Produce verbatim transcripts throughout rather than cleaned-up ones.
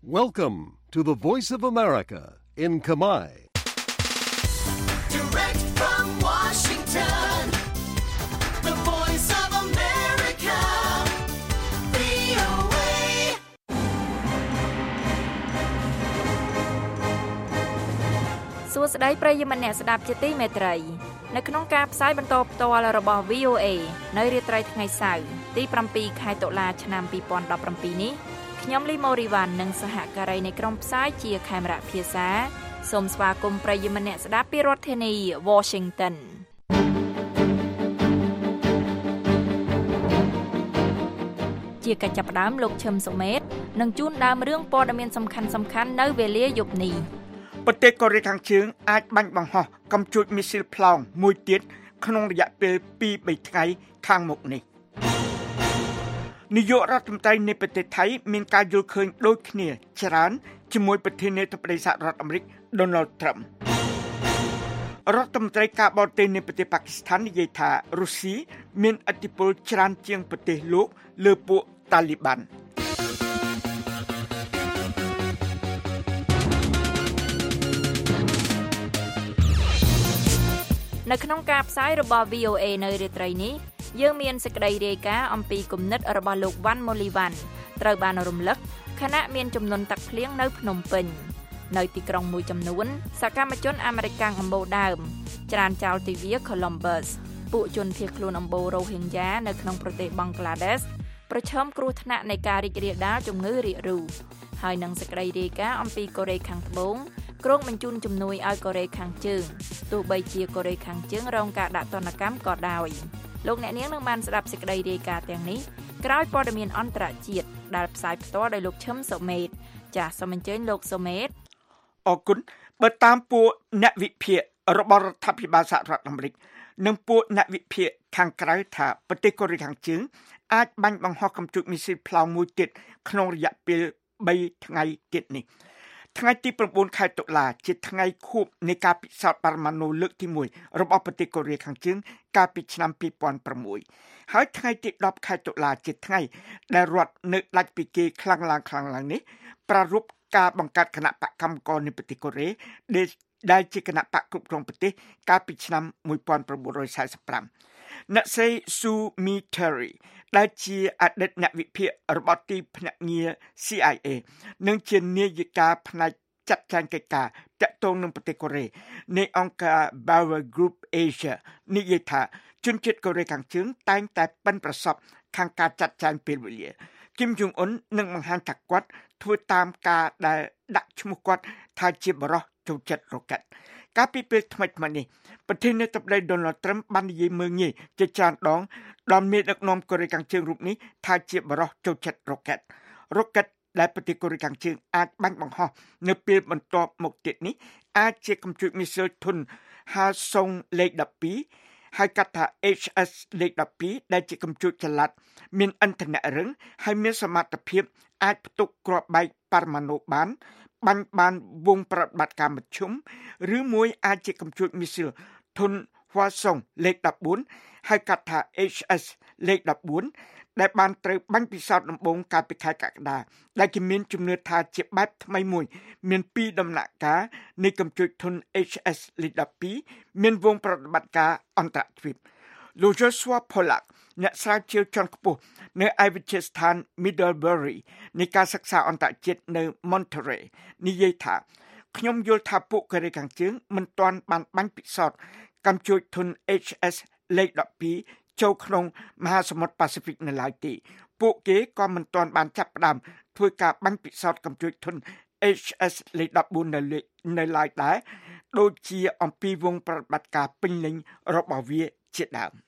Welcome to the Voice of America in Khmer. Direct from Washington, the Voice of America, វី អូ เอសួស្តីប្រិយមិត្តអ្នកស្ដាប់ជាទីមេត្រីនៅក្នុងការផ្សាយបន្តផ្ទាល់របស់ វី អូ เอ នៅរាត្រីថ្ងៃសៅរ៍ទី7ខែតុលាឆ្នាំ2017នេះខ្ញុំលីម៉ូរីវ៉ាន់និងសហការីនៃក្រុមផ្សាយជាខេមរៈភាសាសូមស្វាគមន៍ប្រិយមិត្តអ្នកស្ដាប់ពីរដ្ឋធានី Washington ជាកិច្ចចាប់ផ្ដើមលោកឈឹមសុមេតនឹងជួនដើមរឿងព័ត៌មានសំខាន់ៗនៅវេលាយប់នេះប្រទេសកូរ៉េខាងជើងអាចបាញ់បង្ហោះកាំជ្រួចមីស៊ីលប្លង់មួយទៀតក្នុងរយៈពេលពីរបីថ្ងៃខាងមុខនេះនាយករដ្ឋមន្ត្រីនៃប្រទេសថៃមានការយល់ឃើញដូចគ្នាច្រើនជាមួយប្រធានាធិបតីសហរដ្ឋអាមេរិក Donald Trump រដ្ឋមន្ត្រីការបរទេសនៃប្រទេសប៉ាគីស្ថាននិយាយថារុស្ស៊ីមានឥទ្ធិពលច្រើនជាងប្រទេសលោកលើពួកតាលីបាននៅក្នុងការផ្សាយរបស់ វី អូ เอ នៅរាត្រីនេះយើងមានសេចក្តីរាយការណ៍អំពីគំនិតរបស់លោកវ៉ាន់ម៉ូលីវ៉ាន់ត្រូវបានរំលឹកខណៈមានចំនួនទឹកភ្លៀងនៅភ្នំពេញនៅទីក្រុងមួយចំនួនសកម្មជនអាមេរិកកាំងអំបូរដើមច្រានចោលទិវា Columbus ពួកជនភៀសខ្លួនអំបូរ Rohingya នៅក្នុងប្រទេសបង់ក្លាដេសប្រឈមគ្រោះថ្នាក់នៃការរីករាលដាលជំងឺរាករូសហើយនឹងសេចក្តីរាយការណ៍អំពីកូរ៉េខាងត្បូងក្រុងបញ្ជូនជំនួយឲ្យកូរ៉េខាងជើងទោះបីជាកូរ៉េខាងជើងរងការដាក់ទណ្ឌកម្មក៏ដោយលោកអ្នកនាងនឹងបានស្ដាប់សេចក្តីរាយការណ៍ទាំងនេះក្រោយព័ត៌មានអន្តរជាតិដែលផ្សាយផ្ទាល់ដោយលោកឈឹមសុមេតចាសសូមអញ្ជើញលោកសុមេតអរគុណបើតាមពួកអ្នកវិភាគរបស់រដ្ឋាភិបាលសហរដ្ឋអាមេរិកនិងពួកអ្នកវិភាគខាងក្រៅថាប្រទេសកូរ៉េខាងជើងអាចបាញ់បង្ហោះកាំជ្រួចមីស៊ីលប្លង់មួយទៀតក្នុងរយៈពេលបីថ្ងៃទៀតនេះថ្ងៃទី9ខែតុលាជាថ្ងៃខួបនៃការពិសោធន៍បរមាណូលើកទីមួយរបស់ប្រទេសកូរ៉េខាងជើងកាលពីឆ្នាំពីរពាន់ប្រាំមួយហើយថ្ងៃទី10ខែតុលាជាថ្ងៃដែលរដ្ឋនៅដាច់ពីគេខ្លាំងឡើងខ្លាំងឡើងនេះប្រារព្ធការបង្កើតគណៈបកកម្មករនៃប្រទេសកូរ៉េដែលជាគណៈបកគ្រប់គ្រងប្រទេសកាលពីឆ្នាំmột nghìn chín trăm bốn mươi lămអ្នកស្រី Sue Mi Terry ដែលជាអតីតអ្នកវិភាគរបស់ទីភ្នាក់ងារ C I A និងជានាយិកាផ្នែកចាត់ចែងកិច្ចការទាក់ទងនឹងប្រទេសកូរ៉េនៃអង្គការ Bauer Group Asia និយាយថាជនជាតិកូរ៉េខាងជើងតែងតែប៉ិនប្រសប់ខាងការចាត់ចែងពេលវេលាគីម Jong Un នឹងបង្ហាញថាគាត់ធ្វើតាមការដែលដាក់ឈ្មោះគាត់ថាជាបរិសុទ្ធចូលចិត្តរ៉ុកែតកាលពីពេលថ្មីៗនេះប្រធានាធិបតី Donald Trump បាននិយាយមើលងាយជាច្រើនដងដល់មេដឹកនាំកូរ៉េខាងជើងរូបនេះថាជាបរិសុទ្ធចូលចិត្តរ៉ុកែតរ៉ុកែតដែលប្រទេសកូរ៉េខាងជើងអាចបាញ់បង្ហោះនៅពេលបន្ទាប់មកទៀតនេះអាចជាកាំជ្រួចមីស៊ីលធុនហាសុងលេខ12ហើយកាត់ថា H S លេខ12ដែលជាកាំជ្រួចចល័តមានឥន្ធនៈរឹងហើយមានសមត្ថភាពអាចផ្ទុកគ្រាប់បែកបរមាណូបានបាញ់បានវងប្រតិបត្តិការមធ្យមឬមួយអាចជាកាំជ្រួចមីស៊ីលធុនហួសុងលេខ14ហើយកាត់ថា H S លេខ14ដែលបានត្រូវបាញ់ពិសោធន៍ដំបូងកាលពីខែកក្កដាដែលគេមានជំនឿថាជាបែបថ្មីមួយមានពីរដំណាក់កាលនៃកាំជ្រួចធុន H S លេខ12មានវងប្រតិបត្តិការអន្តរជាតិលោក Joshua Pollack អ្នកស្រាវជ្រាវជាន់ខ្ពស់នៅឯវិទ្យាស្ថាន Middlebury នៃការសិក្សាអន្តរជាតិនៅ Monterey និយាយថាខ្ញុំយល់ថាពួកកូរ៉េខាងជើងមិនទាន់បានបាញ់ពិសោធន៍កាំជ្រួចធុន H S លេខ12ចូលក្នុងមហាសមុទ្រប៉ាស៊ីហ្វិកនៅឡើយទេពួកគេក៏មិនទាន់បានចាប់ផ្ដើមធ្វើការបាញ់ពិសោធន៍កាំជ្រួចធុន H S លេខ14នៅនៅឡើយដែរដូចជាអំពីវងប្រតិបត្តិការពេញលេញរបស់វាជាដើម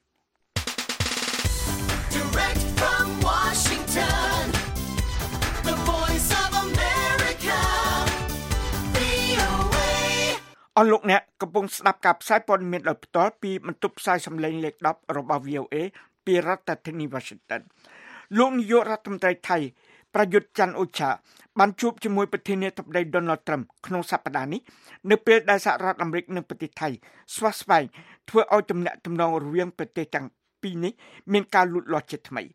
Direct from Washington, the Voice of America, វី អូ เอអស់លោកអ្នកកំពុងស្ដាប់ការផ្សាយព័ត៌មានដោយផ្ទាល់ពីបន្ទប់ផ្សាយសំឡេងលេខ10របស់ វី អូ เอ ពីរដ្ឋធានី Washington លោកនាយករដ្ឋមន្ត្រីថៃប្រយុទ្ធច័ន្ទអូឆាបានជួបជាមួយប្រធានាធិបតី Donald Trump ក្នុងសប្តាហ៍នេះនៅពេលដែលសហរដ្ឋអាមេរិកនិងប្រទេសថៃស្វាស្វែងធ្វើឲ្យទំនាក់ទំនងរវាងប្រទេសទាំងពីរនេះមានការលូតលាស់ជាថ្មី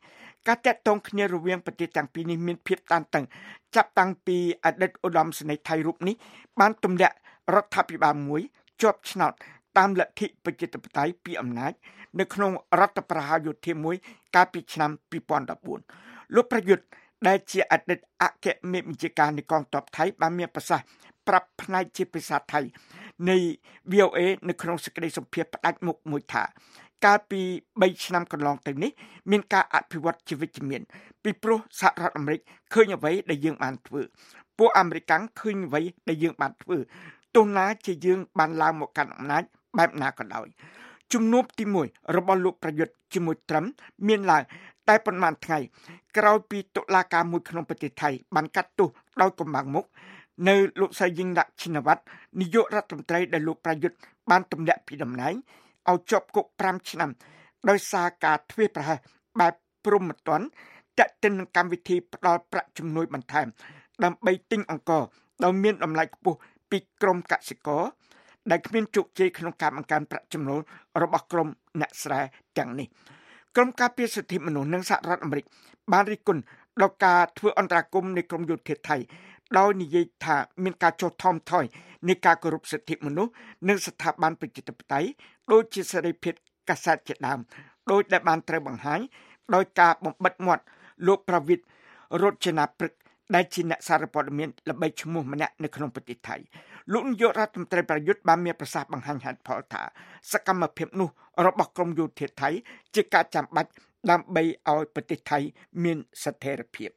ការតាក់ទងគ្នារវាងប្រទេសទាំងពីរនេះមានភាពតានតឹងចាប់តាំងពីអតីតឧត្តមសេនីយ៍ថៃរូបនេះបានទម្លាក់រដ្ឋាភិបាលមួយជាប់ឆ្នោតតាមលទ្ធិប្រជាធិបតេយ្យពីអំណាចនៅក្នុងរដ្ឋប្រហារយោធាមួយកាលពីឆ្នាំពីរពាន់ដប់បួនលោកប្រយុទ្ធដែលជាអតីតអគ្គមេបញ្ជាការនៃកងទ័ពថៃបានមានប្រសាសន៍ប្រាប់ផ្នែកជាភាសាថៃនៃ V O A នៅក្នុងសេចក្តីសម្ភាសន៍ផ្ដាច់មុខមួយថាកាលពីបីឆ្នាំកន្លងទៅនេះមានការអភិវឌ្ឍជាវិជ្ជមានពីព្រោះសហរដ្ឋអាមេរិកឃើញអ្វីដែលយើងបានធ្វើពួកអាមេរិកឃើញអ្វីដែលយើងបានធ្វើទោះណាជាយើងបានឡើងមកកាន់អំណាចបែបណាក៏ដោយជំនួបទីមួយរបស់លោកប្រយុទ្ធជាមួយត្រឹមមានឡើងតែប៉ុន្មានថ្ងៃក្រោយពីតុលាការមួយក្នុងប្រទេសថៃបានកាត់ទោសដោយកំបាំងមុខនៅលោកស្រីយិងឡាក់ឈិនវ៉ាត់នាយករដ្ឋមន្ត្រីដែលលោកប្រយុទ្ធបានទម្លាក់ពីតំណែងឲ្យជាប់គុកប្រាំឆ្នាំដោយសារការធ្វេសប្រហែសបែបព្រហ្មទណ្ឌតាក់ទិននឹងកម្មវិធីផ្ដល់ប្រាក់ជំនួយបន្ថែមដើម្បីទិញអង្គរដោយមានតម្លៃខ្ពស់ពីក្រមកសិករដែលគ្មានជោគជ័យក្នុងការបង្កើនប្រាក់ចំណូលរបស់ក្រុមអ្នកស្រែទាំងនេះក្រុមការពារសិទ្ធិមនុស្សនិងសហរដ្ឋអាមេរិកបានរិះគន់ដល់ការធ្វើអន្តរាគមន៍នៃក្រមយោធាថៃដោយនិយាយថាមានការចោទថមថយនៃការគោរពសិទ្ធិមនុស្សនិងស្ថាប័នប្រជាធិបតេយ្យដូចជាសេរីភាពកាសែតជាដើមដោយដែលបានត្រូវបង្ហាញដោយការបំបិទមាត់លោកប្រវិតរតចនាព្រឹកដែលជាអ្នកសារព័ត៌មានល្បីឈ្មោះម្នាក់នៅក្នុងប្រទេសថៃលោកនាយករដ្ឋមន្ត្រីប្រយុទ្ធបានមានប្រសាសន៍បង្ហាញហេតុផលថាសកម្មភាពនោះរបស់ក្រមយោធាថៃជាការចាំបាច់ដើម្បីឲ្យប្រទេសថៃមានស្ថិរភាព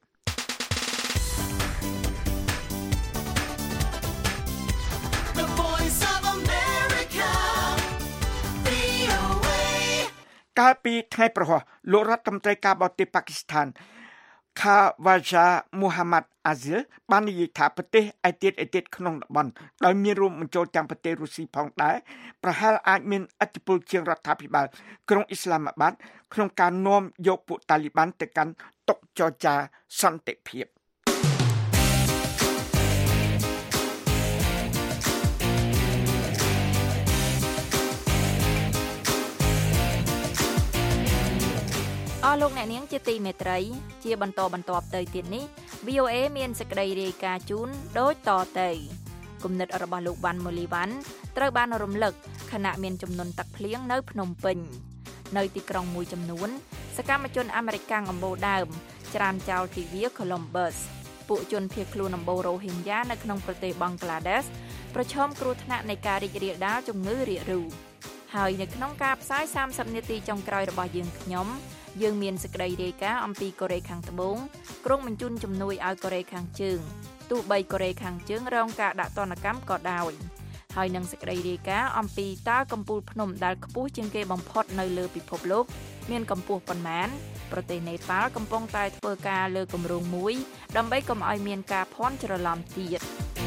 កាលពីថ្ងៃប្រហោះលោករដ្ឋមន្ត្រីការបរទេសប៉ាគីស្ថានខាវ៉ាហ្សាមូហាម៉ាត់អាហ្ស៊ីលបាននិយាយថាប្រទេសឯទៀតឯទៀតក្នុងតំបន់ដោយមានរួមបញ្ចូលទាំងប្រទេសរុស្ស៊ីផងដែរប្រហែលអាចមានឥទ្ធិពលជាងរដ្ឋាភិបាលក្រុងអ៊ីស្លាមាបាតក្នុងការនាំយកពួកតាលីបានទៅកាន់តុចរចាសន្តិភាពអស់លោកអ្នកនាងជាទីមេត្រីជាបន្តបន្ទាប់ទៅទៀតនេះ V O A មានសេចក្តីរាយការណ៍ជូនដូចតទៅគំនិតរបស់លោកវ៉ាន់ម៉ូលីវ៉ាន់ត្រូវបានរំលឹកខណៈមានចំនួនទឹកភ្លៀងនៅភ្នំពេញនៅទីក្រុងមួយចំនួនសកម្មជនអាមេរិកអំបូរដើមច្រានចោលទិវា Columbus ពួកជនភៀសខ្លួនអំបូរ Rohingya នៅក្នុងប្រទេសបង់ក្លាដេសប្រឈមគ្រោះថ្នាក់នៃការរីករាលដាលជំងឺរាករូសហើយនៅក្នុងការផ្សាយសាមសិបនាទីចុងក្រោយរបស់យើងខ្ញុំយើងមានសេចក្តីរាយការណ៍អំពីកូរ៉េខាងត្បូងក្រុងបញ្ជូនជំនួយឲ្យកូរ៉េខាងជើងទោះបីកូរ៉េខាងជើងរងការដាក់ទណ្ឌកម្មក៏ដោយហើយនឹងសេចក្តីរាយការណ៍អំពីតើកំពូលភ្នំដែលខ្ពស់ជាងគេបំផុតនៅលើពិភពលោកមានកម្ពស់ប៉ុន្មានប្រទេសនេប៉ាល់កំពុងតែធ្វើការលើគម្រោងមួយដើម្បីកុំឲ្យមានការភ័ន្តច្រឡំទៀត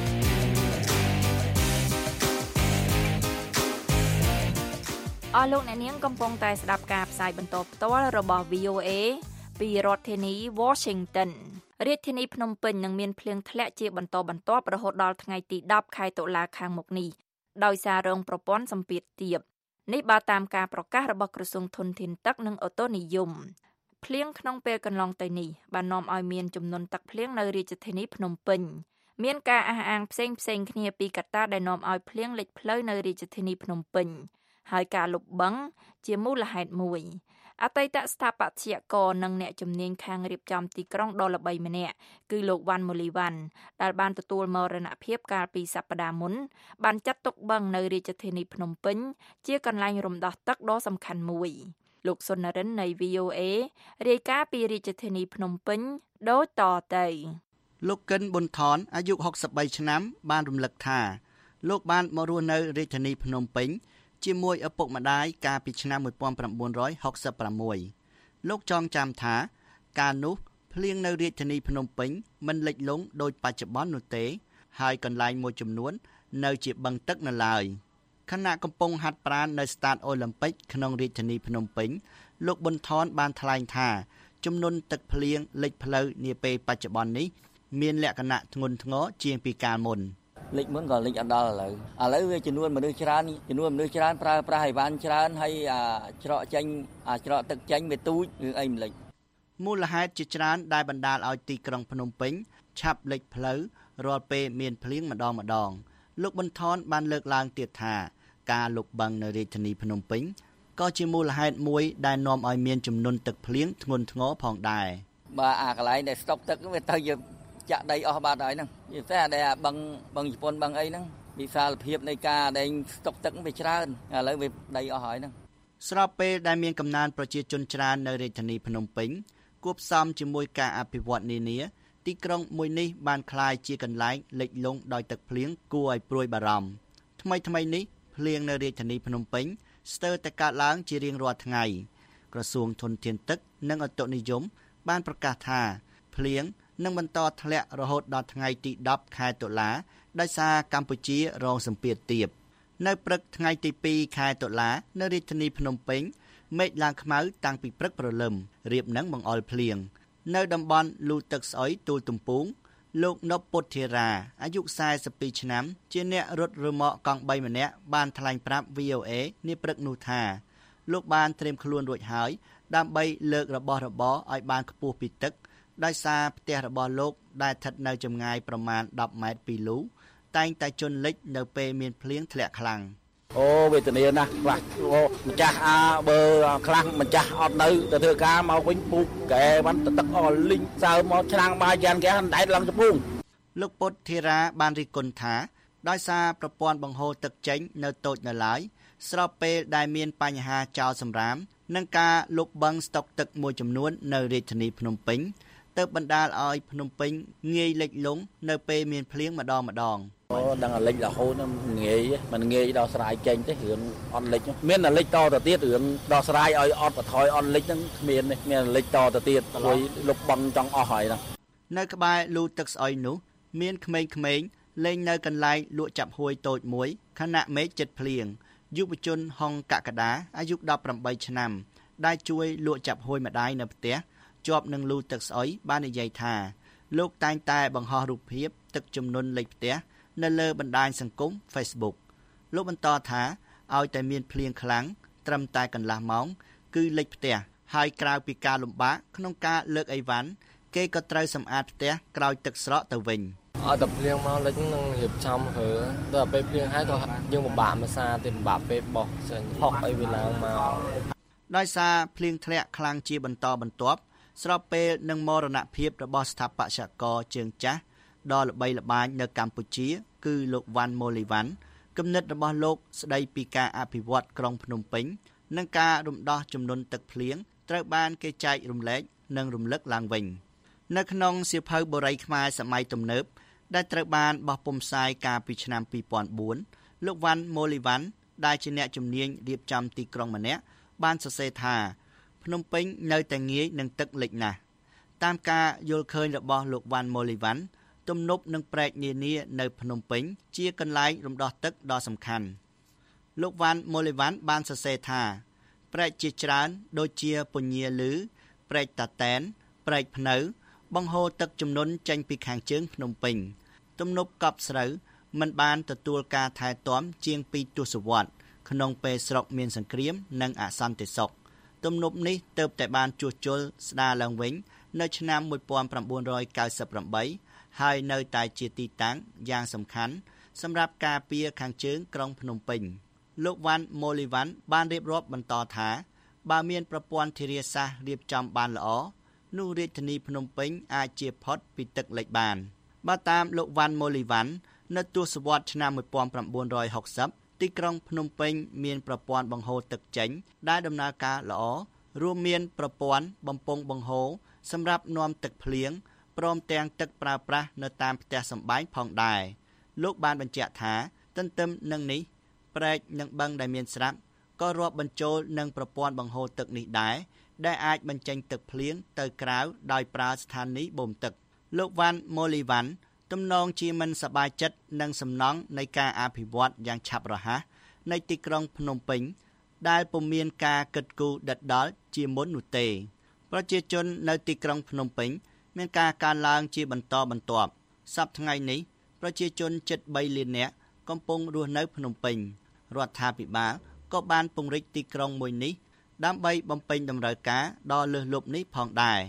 អស់លោកអ្នកនាងកំពុងតែស្ដាប់ការផ្សាយបន្តផ្ទាល់របស់ V O A ពីរដ្ឋធានី Washington រាជធានីភ្នំពេញនឹងមានភ្លៀងធ្លាក់ជាបន្តបន្ទាប់រហូតដល់ថ្ងៃទីដប់ខែតុលាខាងមុខនេះដោយសាររងប្រព័ន្ធសម្ពាធទាបនេះបើតាមការប្រកាសរបស់ក្រសួងធនធានទឹកនិងអូតូនិយមភ្លៀងក្នុងពេលកន្លងទៅនេះបាននាំឲ្យមានចំនួនទឹកភ្លៀងនៅរាជធានីភ្នំពេញមានការអះអាងផ្សេងផ្សេងគ្នាពីកត្តាដែលនាំឲ្យភ្លៀងលិចផ្លូវនៅរាជធានីភ្នំពេញហើយការលុបបង្កជាមូលហេតុមួយអតីតស្ថាបត្យករនិងអ្នកជំនាញខាងរៀបចំទីក្រុងដ៏ល្បីម្នាក់គឺលោកវ៉ាន់ម៉ូលីវ៉ាន់ដែលបានទទួលមរណភាពកាលពីសប្តាហ៍មុនបានចាត់ទុកបឹងនៅរាជធានីភ្នំពេញជាកន្លែងរំដោះទឹកដ៏សំខាន់មួយលោកសុនរិននៃ V O A រាយការណ៍ពីរាជធានីភ្នំពេញដូចតទៅលោកកិនប៊ុនថនអាយុហុកសិបបីឆ្នាំបានរំលឹកថាលោកបានមករស់នៅរាជធានីភ្នំពេញជាមួយឪពុកម្ដាយកាលពីឆ្នាំmột nghìn chín trăm sáu mươi sáuលោកចងចាំថាកាលនោះភ្លៀងនៅរាជធានីភ្នំពេញមិនលិចលង់ដូចបច្ចុប្បន្ននោះទេហើយកន្លែងមួយចំនួននៅជាបឹងទឹកនៅឡើយខណៈកំពុងហាត់ប្រាណនៅស្តាតអូឡ িম্প ិកក្នុងរាជធានីភ្នំពេញលោកប៊ុនថនបានថ្លែងថាចំនួនទឹកភ្លៀងលិចផ្លូវនាពេលបច្ចុប្បន្ននេះមានលក្ខណៈធ្ងន់ធ្ងរជាងពីកាលមុនលិចមុនក៏លិចអត់ដល់ឥឡូវឥឡូវវាចំនួនមនុស្សច្រើនចំនួនមនុស្សច្រើនប្រើប្រាស់អីវ៉ាន់ច្រើនហើយអាច្រកចេញអាច្រកទឹកចេញវាទូចរឿងអីមិនលិចមូលហេតុជាច្រើនដែលបណ្ដាលឲ្យទីក្រុងភ្នំពេញឆាប់លេចផ្លូវរាល់ពេលមានភ្លៀងម្ដងម្ដងលោកបន្ថនបានលើកឡើងទៀតថាការលុបបង្កនៅរាជធានីភ្នំពេញក៏ជាមូលហេតុមួយដែលនាំឲ្យមានចំនួនទឹកភ្លៀងធ្ងន់ធ្ងរផងដែរបាទអាកន្លែងដែលស្តុកទឹកវាទៅយកចាក់ដីអស់បាត់ហើយហ្នឹងវាតែដែលបឹងបឹងជប៉ុនបឹងអីហ្នឹងវិសាលភាពនៃការដែលស្តុកទឹកវាច្រើនឥឡូវវាដីអស់ហើយហ្នឹងស្របពេលដែលមានកំណើនប្រជាជនច្រើននៅរាជធានីភ្នំពេញគួបផ្សំជាមួយការអភិវឌ្ឍនានាទីក្រុងមួយនេះបានក្លាយជាកន្លែងលិចលង់ដោយទឹកភ្លៀងគួរឲ្យព្រួយបារម្ភថ្មីថ្មីនេះភ្លៀងនៅរាជធានីភ្នំពេញស្ទើរតែកើតឡើងជារៀងរាល់ថ្ងៃក្រសួងធនធានទឹកនិងឧតុនិយមបានប្រកាសថាភ្លៀងនឹងបន្តធ្លាក់រហូតដល់ថ្ងៃទីដប់ខែតុលាដោយសារកម្ពុជារងសម្ពាធទាបនៅព្រឹកថ្ងៃទីពីរខែតុលានៅរាជធានីភ្នំពេញមេឃឡើងខ្មៅតាំងពីព្រឹកព្រលឹមរៀបនឹងបង្អុរភ្លៀងនៅតំបន់លូទឹកស្អុយទូលទំពូងលោកនប់ពុទ្ធធារាអាយុសែសិបពីរឆ្នាំជាអ្នករត់រមាក់កង់បីម្នាក់បានថ្លែងប្រាប់ វី អូ អេ នាព្រឹកនោះថាលោកបានត្រៀមខ្លួនរួចហើយដើម្បីលើករបស់របរឲ្យបានខ្ពស់ពីទឹកដោយសារផ្ទះរបស់លោកដែលស្ថិតនៅចម្ងាយប្រមាណដប់ម៉ែត្រពីលូតែងតែជន់លិចនៅពេលមានភ្លៀងធ្លាក់ខ្លាំងអូវេទនាណាស់ខ្លះម្ចាស់អាបើខ្លះម្ចាស់អត់នៅទៅធ្វើការមកវិញពូកកែបានទឹកអលីងសើមកឆ្នាំងបាយយ៉ាងកែតែឡើងចំពោះលោកពុទ្ធធារាបានរិះគន់ថាដោយសារប្រព័ន្ធបង្ហូរទឹកចេញនៅតូចនៅឡើយស្របពេលដែលមានបញ្ហាចោលសម្រាមនិងការលុបបង្កស្តុកទឹកមួយចំនួននៅរាជធានីភ្នំពេញទើបបណ្ដាលឲ្យភ្នំពេញងាយលិចលង់នៅពេលមានភ្លៀងម្ដងម្ដងអូដឹងតែលិចរហូតងាយមិនងាយដល់ស្រ័យចេញទេរឿងអត់លិចមានតែលិចតទៅទៀតរឿងដល់ស្រ័យឲ្យអត់បន្ថយអត់លិចហ្នឹងគ្មានទេមានលិចតទៅទៀតព្រោះលុបបង្កចង់អស់ហើយហ្នឹងនៅក្បែរលូទឹកស្អុយនោះមានក្មេងៗលេងនៅកន្លែងលក់ចាប់ហួយតូចមួយខណៈមេឃចិត្តភ្លៀងយុវជនហុងកកដាអាយុដប់ប្រាំបីឆ្នាំដែលជួយលក់ចាប់ហួយម្ដាយនៅផ្ទះជាប់នឹងលូទឹកស្អុយបាននិយាយថាលោកតែងតែបង្ហោះរូបភាពទឹកជំនន់លិចផ្ទះនៅលើបណ្ដាញសង្គម Facebook លោកបន្តថាឲ្យតែមានភ្លៀងខ្លាំងត្រឹមតែកន្លះម៉ោងគឺលិចផ្ទះហើយក្រៅពីការលំបាកក្នុងការលើកអីវ៉ាន់គេក៏ត្រូវសម្អាតផ្ទះក្រោយទឹកស្រកទៅវិញអត់តែភ្លៀងមកលិចនឹងរៀបចំហើដល់ពេលភ្លៀងហើយក៏យើងពិបាកមួយសារទៀតពិបាកពេលបោះចេញផុសអីវាឡើងមកដោយសារភ្លៀងធ្លាក់ខ្លាំងជាបន្តបន្ទាប់ស្របពេលនឹងមរណភាពរបស់ស្ថាបត្យករជើងចាស់ដ៏ល្បីល្បាញនៅកម្ពុជាគឺលោកវ៉ាន់ម៉ូលីវ៉ាន់គំនិតរបស់លោកស្ដីពីការអភិវឌ្ឍក្រុងភ្នំពេញនិងការរំដោះចំនួនទឹកភ្លៀងត្រូវបានគេចែករំលែកនិងរំលឹកឡើងវិញនៅក្នុងសៀវភៅបុរីខ្មែរសម័យទំនើបដែលត្រូវបានបោះពុម្ពផ្សាយកាលពីឆ្នាំពីរពាន់បួនលោកវ៉ាន់ម៉ូលីវ៉ាន់ដែលជាអ្នកជំនាញរៀបចំទីក្រុងម្នាក់បានសរសេរថាភ្នំពេញនៅតែងាយនឹងទឹកលិចណាស់តាមការយល់ឃើញរបស់លោកវ៉ាន់ម៉ូលីវ៉ាន់ទំនប់និងព្រែកនានានៅភ្នំពេញជាកន្លែងរំដោះទឹកដ៏សំខាន់លោកវ៉ាន់ម៉ូលីវ៉ាន់បានសរសេរថាព្រែកជាច្រើនដូចជាពញាលឺព្រែកតាតែនព្រែកភ្នៅបង្ហូរទឹកជំនន់ចេញពីខាងជើងភ្នំពេញទំនប់កប់ស្រូវមិនបានទទួលការថែទាំជាងពីរទសវត្សរ៍ក្នុងពេលស្រុកមានសង្គ្រាមនិងអសន្តិសុខទំនប់នេះទើបតែបានជួសជុលស្ដារឡើងវិញនៅឆ្នាំmột nghìn chín trăm chín mươi támហើយនៅតែជាទីតាំងយ៉ាងសំខាន់សម្រាប់ការពារខាងជើងក្រុងភ្នំពេញលោកវ៉ាន់ម៉ូលីវ៉ាន់បានរៀបរាប់បន្តថាបើមានប្រព័ន្ធធារាសាស្ត្ររៀបចំបានល្អនោះរាជធានីភ្នំពេញអាចជៀសផុតពីទឹកលិចបានបើតាមលោកវ៉ាន់ម៉ូលីវ៉ាន់នៅទសវត្សរ៍ឆ្នាំmột nghìn chín trăm sáu mươiទីក្រុងភ្នំពេញមានប្រព័ន្ធបង្ហូរទឹកចេញដែលដំណើរការល្អរួមមានប្រព័ន្ធបំពង់បង្ហូរសម្រាប់នាំទឹកភ្លៀងព្រមទាំងទឹកប្រើប្រាស់នៅតាមផ្ទះសម្បែងផងដែរលោកបានបញ្ជាក់ថាទន្ទឹមនឹងនេះព្រែកនិងបឹងដែលមានស្រាប់ក៏រាប់បញ្ចូលនឹងប្រព័ន្ធបង្ហូរទឹកនេះដែរដែលអាចបញ្ចេញទឹកភ្លៀងទៅក្រៅដោយប្រើស្ថានីយបូមទឹកលោកវ៉ាន់ម៉ូលីវ៉ាន់ទំនងជាមិនសប្បាយចិត្តនឹងសំណង់នៃការអភិវឌ្ឍយ៉ាងឆាប់រហ័សនៃទីក្រុងភ្នំពេញដែលពុំមានការគិតគូរដិតដល់ជាមុននោះទេប្រជាជននៅទីក្រុងភ្នំពេញមានការកើនឡើងជាបន្តបន្ទាប់សប្តាហ៍ថ្ងៃនេះប្រជាជនជិតបីលាននាក់កំពុងរស់នៅភ្នំពេញរដ្ឋាភិបាលក៏បានពង្រីកទីក្រុងមួយនេះដើម្បីបំពេញតម្រូវការដ៏លើសលប់នេះផងដែរ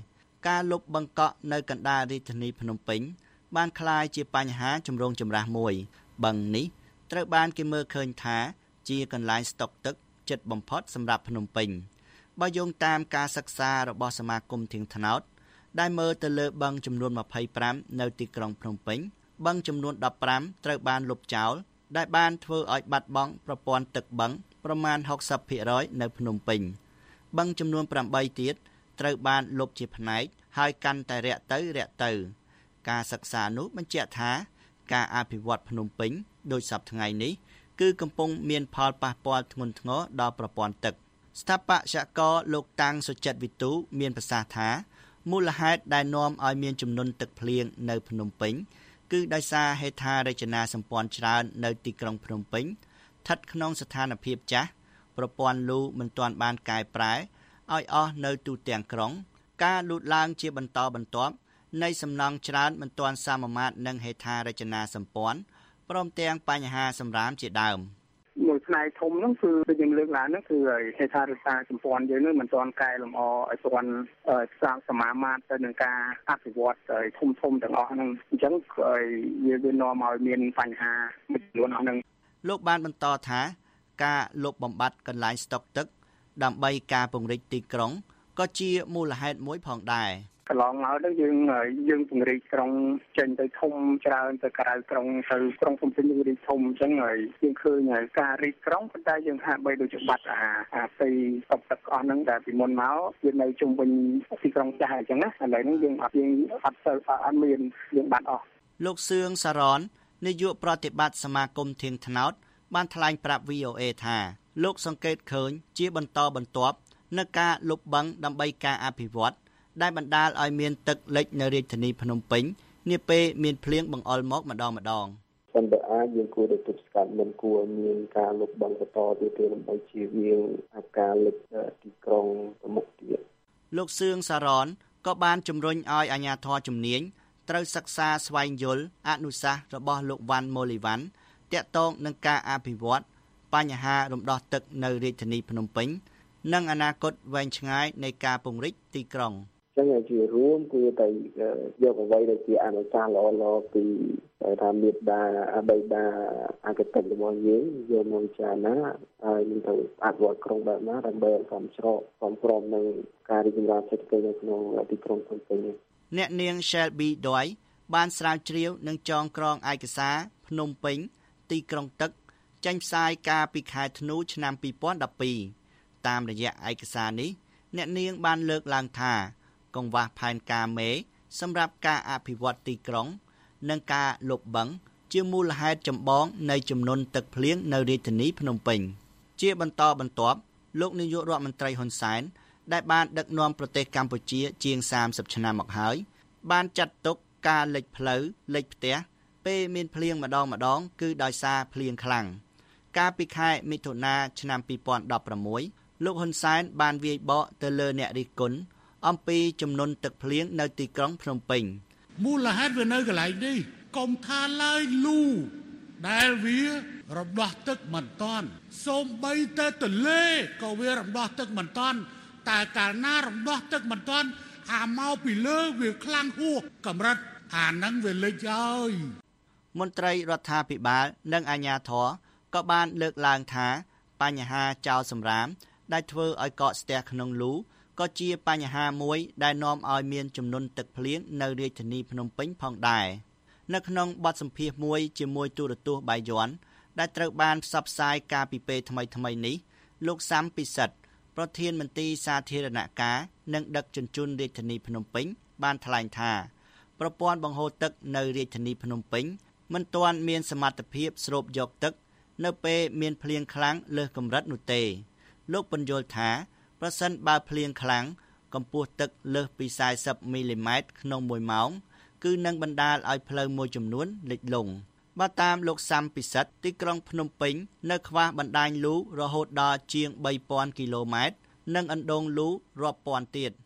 ការលុបបង្កក់នៅកណ្ដាលរាជធានីភ្នំពេញបានក្លាយជាបញ្ហាចម្រូងចម្រាសមួយបឹងនេះត្រូវបានគេមើលឃើញថាជាកន្លែងស្តុកទឹកជិតបំផុតសម្រាប់ភ្នំពេញបើយោងតាមការសិក្សារបស់សមាគមធៀងថ្នោតដែលមើលទៅលើបឹងចំនួនម្ភៃប្រាំនៅទីក្រុងភ្នំពេញបឹងចំនួនដប់ប្រាំត្រូវបានលុបចោលដែលបានធ្វើឲ្យបាត់បង់ប្រព័ន្ធទឹកបឹងប្រមាណ ហុកសិបភាគរយ នៅភ្នំពេញបឹងចំនួនប្រាំបីទៀតត្រូវបានលុបជាផ្នែកហើយកាន់តែរាក់ទៅរាក់ទៅការសិក្សានោះបញ្ជាក់ថាការអភិវឌ្ឍភ្នំពេញដោយសពថ្ងៃនេះគឺកំពុងមានផលប៉ះពាល់ធ្ងន់ធ្ងរដល់ប្រព័ន្ធទឹកស្ថាបត្យករលោកតាំងសុចិត្តវិទូមានប្រសាសន៍ថាមូលហេតុដែលនាំឲ្យមានចំនួនទឹកភ្លៀងនៅភ្នំពេញគឺដោយសារហេដ្ឋារចនាសម្ព័ន្ធច្រើននៅទីក្រុងភ្នំពេញស្ថិតក្នុងស្ថានភាពចាស់ប្រព័ន្ធលូមិនទាន់បានកែប្រែឲ្យអស់នៅទូទាំងក្រុងការលូតឡើងជាបន្តបន្ទាប់នៃសំណង់ច្រើនមិនទាន់សមមាត្រនឹងហេដ្ឋារចនាសម្ព័ន្ធព្រមទាំងបញ្ហាសម្រាមជាដើមមួយផ្នែកធំហ្នឹងគឺយើងលើកឡើងហ្នឹងគឺហេដ្ឋារចនាសម្ព័ន្ធយើងនឹងមិនទាន់កែលម្អឲ្យទាន់សមាមាត្រទៅនឹងការអភិវឌ្ឍធំធំទាំងអស់ហ្នឹងអញ្ចឹងយើងវានាំឲ្យមានបញ្ហាមួយចំនួនអស់ហ្នឹងលោកបានបន្តថាការលុបបំបាត់កន្លែងស្តុកទឹកដើម្បីការពង្រីកទីក្រុងក៏ជាមូលហេតុមួយផងដែរកន្លងមកទៅយើងយើងពង្រីកក្រុងចេញទៅធំច្រើនទៅក្រៅក្រុងទៅក្រុងភ្នំពេញយើងរីកធំអញ្ចឹងហើយយើងឃើញការរីកក្រុងប៉ុន្តែយើងហាក់បីដូចជាបាត់អាអាទីស្តុកទឹកអស់ហ្នឹងដែលពីមុនមកវានៅជុំវិញទីក្រុងចាស់អញ្ចឹងណាឥឡូវហ្នឹងយើងអត់យើងអត់ទៅអត់មានយើងបាត់អស់លោកសឿងសារ៉ននាយកប្រតិបត្តិសមាគមធៀងថ្នោតបានថ្លែងប្រាប់ វី អូ អេ ថាលោកសង្កេតឃើញជាបន្តបន្ទាប់នៅការលុបបឹងដើម្បីការអភិវឌ្ឍដែលបណ្ដាលឲ្យមានទឹកលិចនៅរាជធានីភ្នំពេញនាពេលមានភ្លៀងបង្អុរមកម្ដងម្ដងប៉ុន្តែអាចយើងគួរតែទប់ស្កាត់មិនគួរមានការលុបបឹងបន្តទៀតទេដើម្បីជៀសវាងការលិចទីក្រុងទៅមុខទៀតលោកសឿងសារ៉នក៏បានជំរុញឲ្យអាជ្ញាធរជំនាញត្រូវសិក្សាស្វែងយល់អនុសាសន៍របស់លោកវ៉ាន់ម៉ូលីវ៉ាន់ទាក់ទងនឹងការអភិវឌ្ឍបញ្ហារំដោះទឹកនៅរាជធានីភ្នំពេញនិងអនាគតវែងឆ្ងាយនៃការពង្រីកទីក្រុងចឹងជារួមគឺតែយកអ្វីដែលជាអនុសាសន៍ល្អៗពីថាមេដាបេដាអកតរបស់យើងយកមកពិចារណាហើយនឹងទៅអភិវឌ្ឍក្រុងបែបណាដើម្បីឲ្យសមស្របសមព្រមនឹងការរីកចម្រើនសេដ្ឋកិច្ចនៅក្នុងទីក្រុងភ្នំពេញអ្នកនាង Shelby Doi បានស្រាវជ្រាវនិងចងក្រងឯកសារភ្នំពេញទីក្រុងទឹកចេញផ្សាយកាលពីខែធ្នូឆ្នាំពីរពាន់ដប់ពីរតាមរយៈឯកសារនេះអ្នកនាងបានលើកឡើងថាកង្វះផែនការមេសម្រាប់ការអភិវឌ្ឍទីក្រុងនិងការលុបបឹងជាមូលហេតុចម្បងនៃចំនួនទឹកភ្លៀងនៅរាជធានីភ្នំពេញជាបន្តបន្ទាប់លោកនាយករដ្ឋមន្ត្រីហ៊ុនសែនដែលបានដឹកនាំប្រទេសកម្ពុជាជាងសាមសិបឆ្នាំមកហើយបានចាត់ទុកការលិចផ្លូវលិចផ្ទះពេលមានភ្លៀងម្ដងម្ដងគឺដោយសារភ្លៀងខ្លាំងកាលពីខែមិថុនាឆ្នាំពីរពាន់ដប់ប្រាំមួយលោកហ៊ុនសែនបានវាយបកទៅលើអ្នករិះគន់អំពីចំនួនទឹកភ្លៀងនៅទីក្រុងភ្នំពេញមូលហេតុវានៅកន្លែងនេះកុំថាឡើយលូដែលវារំដោះទឹកមិនតាន់សូម្បីតែទន្លេក៏វារំដោះទឹកមិនតាន់តែកាលណារំដោះទឹកមិនតាន់អាមកពីលើវាខ្លាំងហួសកម្រិតអានឹងវាលិចហើយមន្ត្រីរដ្ឋាភិបាលនិងអាជ្ញាធរក៏បានលើកឡើងថាបញ្ហាចោលសំរាមដែលធ្វើឲ្យកកស្ទះក្នុងលូក៏ជាបញ្ហាមួយដែលនាំឲ្យមានចំនួនទឹកភ្លៀងនៅរាជធានីភ្នំពេញផងដែរនៅក្នុងបទសម្ភាសន៍មួយជាមួយទូរទស្សន៍បាយ័នដែលត្រូវបានផ្សព្វផ្សាយកាលពីពេលថ្មីៗនេះលោកសាំពិសិដ្ឋប្រធានមន្ត្រីសាធារណការនិងដឹកជញ្ជូនរាជធានីភ្នំពេញបានថ្លែងថាប្រព័ន្ធបង្ហូរទឹកនៅរាជធានីភ្នំពេញមិនទាន់មានសមត្ថភាពស្រូបយកទឹកនៅពេលមានភ្លៀងខ្លាំងលើសកម្រិតនោះទេលោកពន្យល់ថាប្រសិនបើភ្លៀងខ្លាំងកម្ពស់ទឹកលើសពីสี่สิบមីលីម៉ែត្រក្នុងមួយម៉ោងគឺនឹងបណ្ដាលឲ្យផ្លូវមួយចំនួនលិចលង់បើតាមលោកសាំពិសិដ្ឋទីក្រុងភ្នំពេញនៅខ្វះបណ្ដាញលូរហូតដល់ជាងបីពាន់គីឡូម៉ែត្រនិងអណ្ដូងលូរាប់ពាន់ទៀត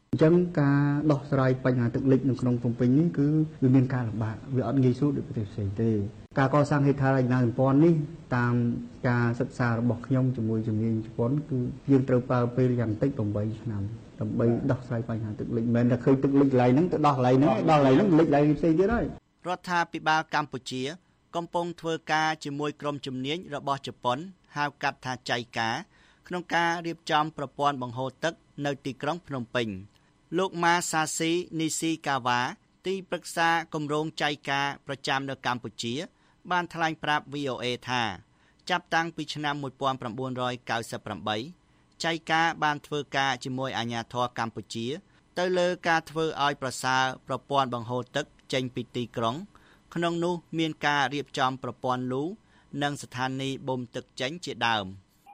អញ្ចឹងការដោះស្រាយបញ្ហាទឹកលិចនៅក្នុងភ្នំពេញនេះគឺវាមានការលំបាកវាអត់ងាយស្រួលដូចប្រទេសផ្សេងទេការកសាងហេដ្ឋារចនាសម្ព័ន្ធនេះតាមការសិក្សារបស់ខ្ញុំជាមួយជំនាញជប៉ុនគឺយើងត្រូវប្រើពេលយ៉ាងតិចeightឆ្នាំដើម្បីដោះស្រាយបញ្ហាទឹកលិចមិនមែនតែឃើញទឹកលិចកន្លែងហ្នឹងទៅដោះកន្លែងហ្នឹងដល់កន្លែងហ្នឹងលិចកន្លែងផ្សេងទៀតហើយរដ្ឋាភិបាលកម្ពុជាកំពុងធ្វើការជាមួយក្រុមជំនាញរបស់ជប៉ុនហៅកាត់ថាចៃកាក្នុងការរៀបចំប្រព័ន្ធបង្ហូរទឹកនៅទីក្រុងភ្នំពេញលោកម៉ាសាស៊ីនីស៊ីកាវ៉ាទីប្រឹក្សាគម្រោងចៃកាប្រចាំនៅកម្ពុជាបានថ្លែងប្រាប់ V O A ថាចាប់តាំងពីឆ្នាំnineteen ninety-eightចៃកាបានធ្វើការជាមួយអាជ្ញាធរកម្ពុជាទៅលើការធ្វើឲ្យប្រសើរប្រព័ន្ធបង្ហូរទឹកចេញពីទីក្រុងក្នុងនោះមានការរៀបចំប្រព័ន្ធលូនិងស្ថានីយបូមទឹកចេញជាដើម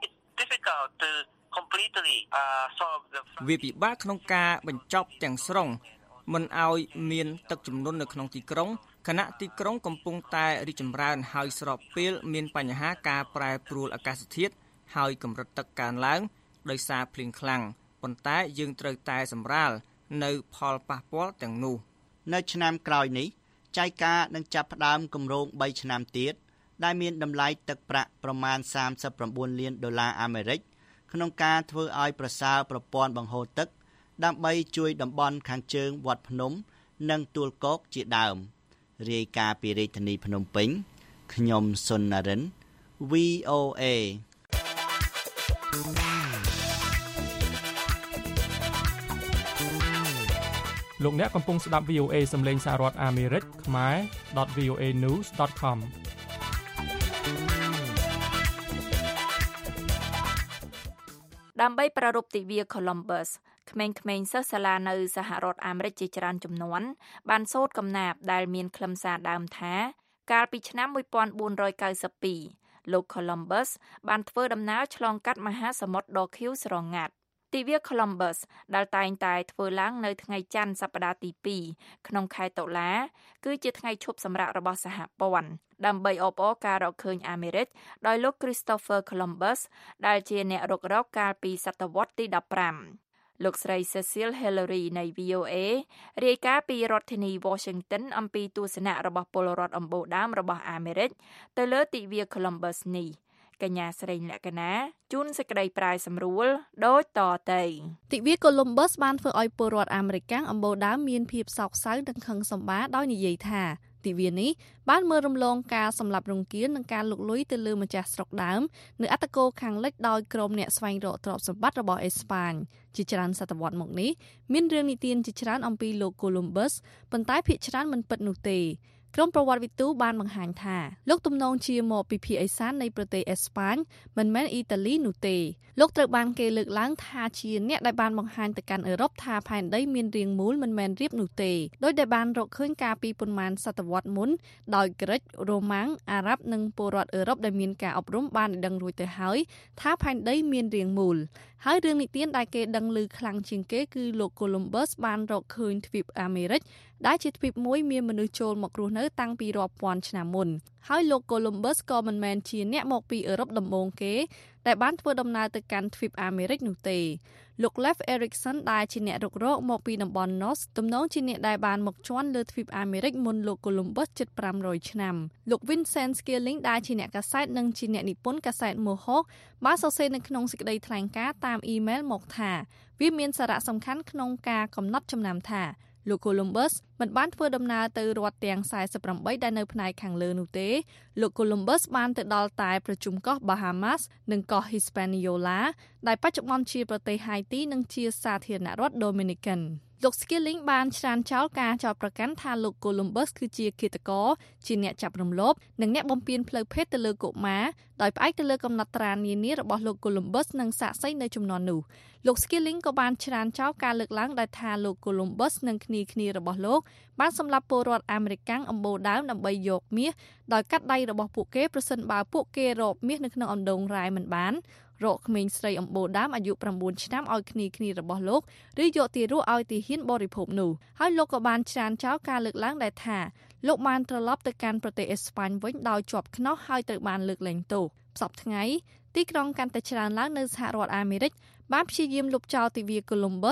វាពិបាកក្នុងការបញ្ចប់ទាំងស្រុងមិនឲ្យមានទឹកជំនន់នៅក្នុងទីក្រុងខណៈទីក្រុងកំពុងតែរីកចម្រើនហើយស្របពេលមានបញ្ហាការប្រែប្រួលអាកាសធាតុហើយកម្រិតទឹកកើនឡើងដោយសារភ្លៀងខ្លាំងប៉ុន្តែយើងត្រូវតែសម្រាលនៅផលប៉ះពាល់ទាំងនោះនៅឆ្នាំក្រោយនេះចៃកានឹងចាប់ផ្ដើមគម្រោងthreeឆ្នាំទៀតដែលមានតម្លៃទឹកប្រាក់ប្រមាណthirty-nineលានដុល្លារអាមេរិកក្នុងការធ្វើឲ្យប្រសើរប្រព័ន្ធបង្ហូរទឹកដើម្បីជួយតំបន់ខាងជើងវត្តភ្នំនិងទួលគោកជាដើមរាយការណ៍ពីរាជធានីភ្នំពេញខ្ញុំសុននរិន V O A លោកអ្នកកំពុងស្ដាប់ V O A សំឡេងសហរដ្ឋអាមេរិកខ្មែរ .v o a news dot com ដើម្បីប្រារព្ធទិវា Columbus ក្មេងៗសិស្សសាលានៅសហរដ្ឋអាមេរិកជាច្រើនចំនួនបានសូត្រកំណាព្យដែលមានខ្លឹមសារដើមថាកាលពីឆ្នាំfourteen ninety-twoលោក Columbus បានធ្វើដំណើរឆ្លងកាត់មហាសមុទ្រដ៏ខៀវស្រងាត់ទិវា Columbus ដែលតែងតែធ្វើឡើងនៅថ្ងៃច័ន្ទសប្តាហ៍ទីtwoក្នុងខែតុលាគឺជាថ្ងៃឈប់សម្រាករបស់សហព័ន្ធដើម្បីអបអរការរកឃើញអាមេរិកដោយលោក Christopher Columbus ដែលជាអ្នករុករកកាលពីសតវត្សរ៍ទីfifteenលោកស្រី Cecil Hillary នៃ V O A រាយការណ៍ពីរដ្ឋធានី Washington អំពីទស្សនៈរបស់ពលរដ្ឋអំបូរដើមរបស់អាមេរិកទៅលើទិវា Columbus នេះកញ្ញាស្រីលក្ខណាជូនសេចក្តីប្រាយសម្រួលដូចតទៅទិវា Columbus បានធ្វើឲ្យពលរដ្ឋអាមេរិកអំបូរដើមមានភាពសោកសៅនិងខឹងសម្បារដោយនិយាយថាទិវានេះបានមើលរំលងការសម្លាប់រង្គាលនិងការលុកលុយទៅលើម្ចាស់ស្រុកដើមនៅអត្តគោលខាងលិចដោយក្រុមអ្នកស្វែងរកទ្រព្យសម្បត្តិរបស់អេស្ប៉ាញជាច្រើនសតវត្សមកនេះមានរឿងនិទានជាច្រើនអំពីលោក Columbus ប៉ុន្តែភាគច្រើនមិនពិតនោះទេក្រុមប្រវត្តិវិទូបានបង្ហាញថាលោកទំនងជាមកពីភាគឦសាននៃប្រទេសអេស្ប៉ាញមិនមែនអ៊ីតាលីនោះទេលោកត្រូវបានគេលើកឡើងថាជាអ្នកដែលបានបង្ហាញទៅកាន់អឺរ៉ុបថាផែនដីមានរាងមូលមិនមែនរាបនោះទេដោយដែលបានរកឃើញកាលពីប៉ុន្មានសតវត្សរ៍មុនដោយក្រិចរ៉ូម៉ាំងអារ៉ាប់និងពលរដ្ឋអឺរ៉ុបដែលមានការអប់រំបានដឹងរួចទៅហើយថាផែនដីមានរាងមូលហើយរឿងនិទានដែលគេដឹងឮខ្លាំងជាងគេគឺលោក Columbus បានរកឃើញទ្វីបអាមេរិកដែលជាទ្វីបមួយមានមនុស្សចូលមករស់នៅតាំងពីរាប់ពាន់ឆ្នាំមុនហើយលោក Columbus ក៏មិនមែនជាអ្នកមកពីអឺរ៉ុបដំបូងគេដែលបានធ្វើដំណើរទៅកាន់ទ្វីបអាមេរិកនោះទេលោក Leif Erikson ដែលជាអ្នករុករកមកពីតំបន់ North ទំនងជាអ្នកដែលបានមកជាន់លើទ្វីបអាមេរិកមុនលោក Columbus ជិតfive hundredឆ្នាំលោក Vincent Skilling ដែលជាអ្នកកាសែតនិងជាអ្នកនិពន្ធកាសែត Mohawk បានសរសេរនៅក្នុងសេចក្តីថ្លែងការណ៍តាមអ៊ីមែលមកថាវាមានសារៈសំខាន់ក្នុងការកំណត់ចំណាំថាលោក Columbus មិនបានធ្វើដំណើរទៅរដ្ឋទាំងforty-eightដែលនៅផ្នែកខាងលើនោះទេលោក Columbus បានទៅដល់តែប្រជុំកោះ Bahamas និងកោះ Hispaniola ដែលបច្ចុប្បន្នជាប្រទេស Haiti និងជាសាធារណរដ្ឋ Dominican លោក Skilling បានច្រានចោលការចោទប្រកាន់ថាលោក Columbus គឺជាឃាតករជាអ្នកចាប់រំលោភនិងអ្នកបំពានផ្លូវភេទទៅលើកុមារដោយផ្អែកទៅលើកំណត់ត្រានានារបស់លោក Columbus និងសាក្សីនៅជំនាន់នោះលោក Skilling ក៏បានច្រានចោលការលើកឡើងដែលថាលោក Columbus និងគ្នាគ្នារបស់លោកបានសម្លាប់ពលរដ្ឋអាមេរិកអំបូរដើមដើម្បីយកមាសដោយកាត់ដៃរបស់ពួកគេប្រសិនបើពួកគេរកមាសនៅក្នុងអណ្ដូងរ៉ែមិនបានរកក្មេងស្រីអំបូរដើមអាយុnineឆ្នាំឲ្យគ្នាគ្នារបស់លោកឬយកទារកឲ្យទាហានបរិភោគនោះហើយលោកក៏បានច្រានចោលការលើកឡើងដែលថាលោកបានត្រឡប់ទៅកាន់ប្រទេសអេស្ប៉ាញវិញដោយជាប់ខ្នោះហើយត្រូវបានលើកលែងទោសសប្តាហ៍ថ្ងៃទីក្រុងកាន់តែច្រើនឡើងនៅសហរដ្ឋអាមេរិកបានព្យាយាមលុបចោលទិវា Columbus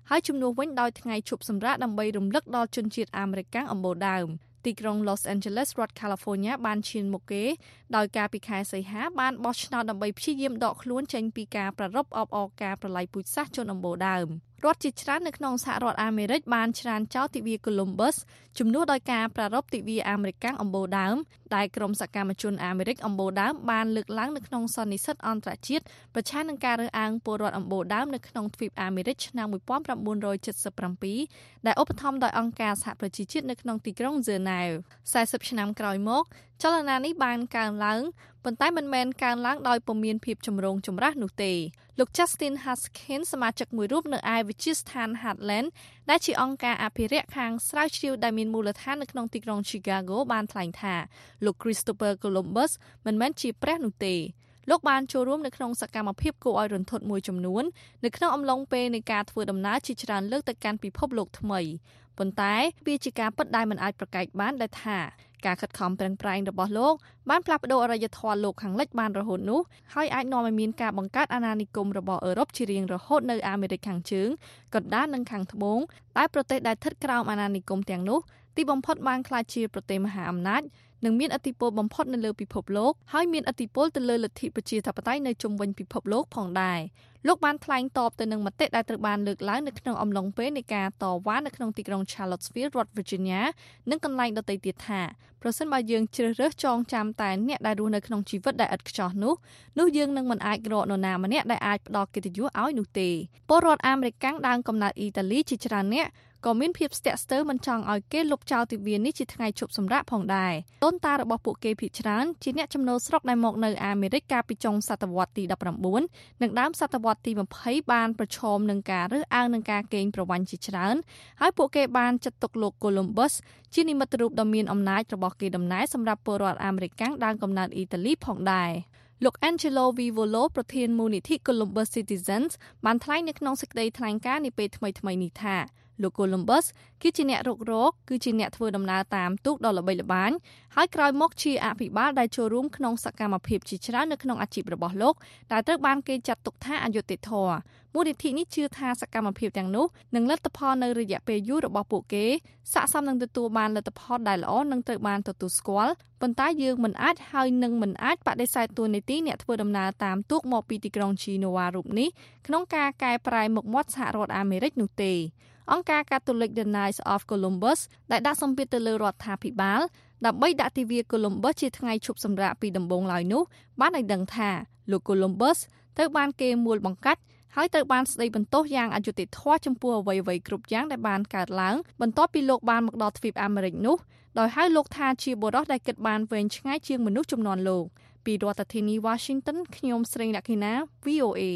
ហើយជំនួសវិញដោយថ្ងៃឈប់សម្រាកដើម្បីរំលឹកដល់ជនជាតិអាមេរិកអំបូរដើមទីក្រុង Los Angeles រដ្ឋ California បានឈានមុខគេដោយការពីខែសីហាបានបោះឆ្នោតដើម្បីព្យាយាមដកខ្លួនចេញពីការប្រារព្ធអបអរការប្រល័យពូជសាសន៍ជនអំបូរដើមរដ្ឋជាច្រើននៅក្នុងសហរដ្ឋអាមេរិកបានច្រានចោលទិវា Columbus ជំនួសដោយការប្រារព្ធទិវាអាមេរិកអំបូរដើមដែលក្រុមសកម្មជនអាមេរិកអំបូរដើមបានលើកឡើងនៅក្នុងសន្និសីទអន្តរជាតិប្រឆាំងនឹងការរើសអើងពលរដ្ឋអំបូរដើមនៅក្នុងទ្វីបអាមេរិកឆ្នាំnineteen seventy-sevenដែលឧបត្ថម្ភដោយអង្គការសហប្រជាជាតិនៅក្នុងទីក្រុង Geneva fortyឆ្នាំក្រោយមកចលនានេះបានកើនឡើងប៉ុន្តែមិនមែនកើនឡើងដោយពុំមានភាពចម្រូងចម្រាសនោះទេលោក Justin Haskins សមាជិកមួយរូបនៅឯវិទ្យាស្ថាន Heartland ដែលជាអង្គការអភិរក្សខាងស្រាវជ្រាវដែលមានមូលដ្ឋាននៅក្នុងទីក្រុង Chicago បានថ្លែងថាលោក Christopher Columbus មិនមែនជាព្រះនោះទេលោកបានចូលរួមនៅក្នុងសកម្មភាពគួរឲ្យរន្ធត់មួយចំនួននៅក្នុងអំឡុងពេលនៃការធ្វើដំណើរជាច្រើនលើកទៅកាន់ពិភពលោកថ្មីប៉ុន្តែវាជាការពិតដែលមិនអាចប្រកែកបានដែលថាការខិតខំប្រឹងប្រែងរបស់លោកបានផ្លាស់ប្ដូរអរិយធម៌លោកខាងលិចបានរហូតនោះហើយអាចនាំឲ្យមានការបង្កើតអាណានិគមរបស់អឺរ៉ុបជារៀងរហូតនៅអាមេរិកខាងជើងកណ្ដាលនិងខាងត្បូងតែប្រទេសដែលស្ថិតក្រោមអាណានិគមទាំងនោះទីបំផុតបានក្លាយជាប្រទេសមហាអំណាចនិងមានឥទ្ធិពលបំផុតនៅលើពិភពលោកហើយមានឥទ្ធិពលទៅលើលទ្ធិប្រជាធិបតេយ្យនៅជុំវិញពិភពលោកផងដែរលោកបានថ្លែងតបទៅនឹងមតិដែលត្រូវបានលើកឡើងនៅក្នុងអំឡុងពេលនៃការតវ៉ានៅក្នុងទីក្រុង Charlottesville រដ្ឋ Virginia និងកន្លែងដទៃទៀតថាប្រសិនបើយើងជ្រើសរើសចងចាំតែអ្នកដែលរស់នៅក្នុងជីវិតដែលឥតខ្ចោះនោះនោះយើងនឹងមិនអាចរកនរណាម្នាក់ដែលអាចផ្ដល់កិត្តិយសឲ្យនោះទេពលរដ្ឋអាមេរិកដើមកំណើតអ៊ីតាលីជាច្រើនអ្នកក៏មានភាពស្ទាក់ស្ទើរមិនចង់ឲ្យគេលុបចោលទិវានេះជាថ្ងៃឈប់សម្រាកផងដែរដូនតារបស់ពួកគេភាគច្រើនជាអ្នកចំណូលស្រុកដែលមកនៅអាមេរិកកាលពីចុងសតវត្សទីnineteenនិងដើមសតវត្សទីtwentyបានប្រឈមនឹងការរើសអើងនឹងការកេងប្រវ័ញ្ចជាច្រើនហើយពួកគេបានចាត់ទុកលោក Columbus ជានិមិត្តរូបដ៏មានអំណាចរបស់គេដំណើរសម្រាប់ពលរដ្ឋអាមេរិកដើមកំណើតអ៊ីតាលីផងដែរលោក Angelo Vivolo ប្រធានមូលនិធិ Columbus Citizens បានថ្លែងនៅក្នុងសេចក្តីថ្លែងការណ៍នាពេលថ្មីៗនេះថាលោក Columbus គឺជាអ្នករុករកគឺជាអ្នកធ្វើដំណើរតាមទូកដ៏ល្បីល្បាញហើយក្រោយមកជាអភិបាលដែលចូលរួមក្នុងសកម្មភាពជាច្រើននៅក្នុងអាជីពរបស់លោកដែលត្រូវបានគេចាត់ទុកថាអយុត្តិធម៌មូលនិធិនេះជឿថាសកម្មភាពទាំងនោះនឹងលទ្ធផលនៅរយៈពេលយូររបស់ពួកគេស័ក្តិសមនឹងទទួលបានលទ្ធផលដែលល្អនិងត្រូវបានទទួលស្គាល់ប៉ុន្តែយើងមិនអាចហើយនឹងមិនអាចបដិសេធតួនាទីអ្នកធ្វើដំណើរតាមទូកមកពីទីក្រុង Genoa រូបនេះក្នុងការកែប្រែមុខមាត់សហរដ្ឋអាមេរិកនោះទេអង្គការ Catholic Deniers of Columbus ដែលដាក់សម្ពាធទៅលើរដ្ឋាភិបាលដើម្បីដាក់ទិវា Columbus ជាថ្ងៃឈប់សម្រាកពីដំបូងឡើយនោះបានឲ្យដឹងថាលោក Columbus ត្រូវបានគេមួលបង្កាច់ហើយត្រូវបានស្ដីបន្ទោសយ៉ាងអយុត្តិធម៌ចំពោះអ្វីៗគ្រប់យ៉ាងដែលបានកើតឡើងបន្ទាប់ពីលោកបានមកដល់ទ្វីបអាមេរិកនោះដោយហៅលោកថាជាបុរសដែលគិតបានវែងឆ្ងាយជាងមនុស្សជំនាន់លោកពីរដ្ឋធានី Washington ខ្ញុំស្រីលក្ខិណា V O A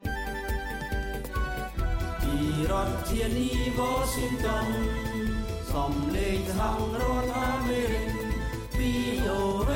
រដ្ឋធានី Washington សំឡេងសហរដ្ឋអាមេរិក V O A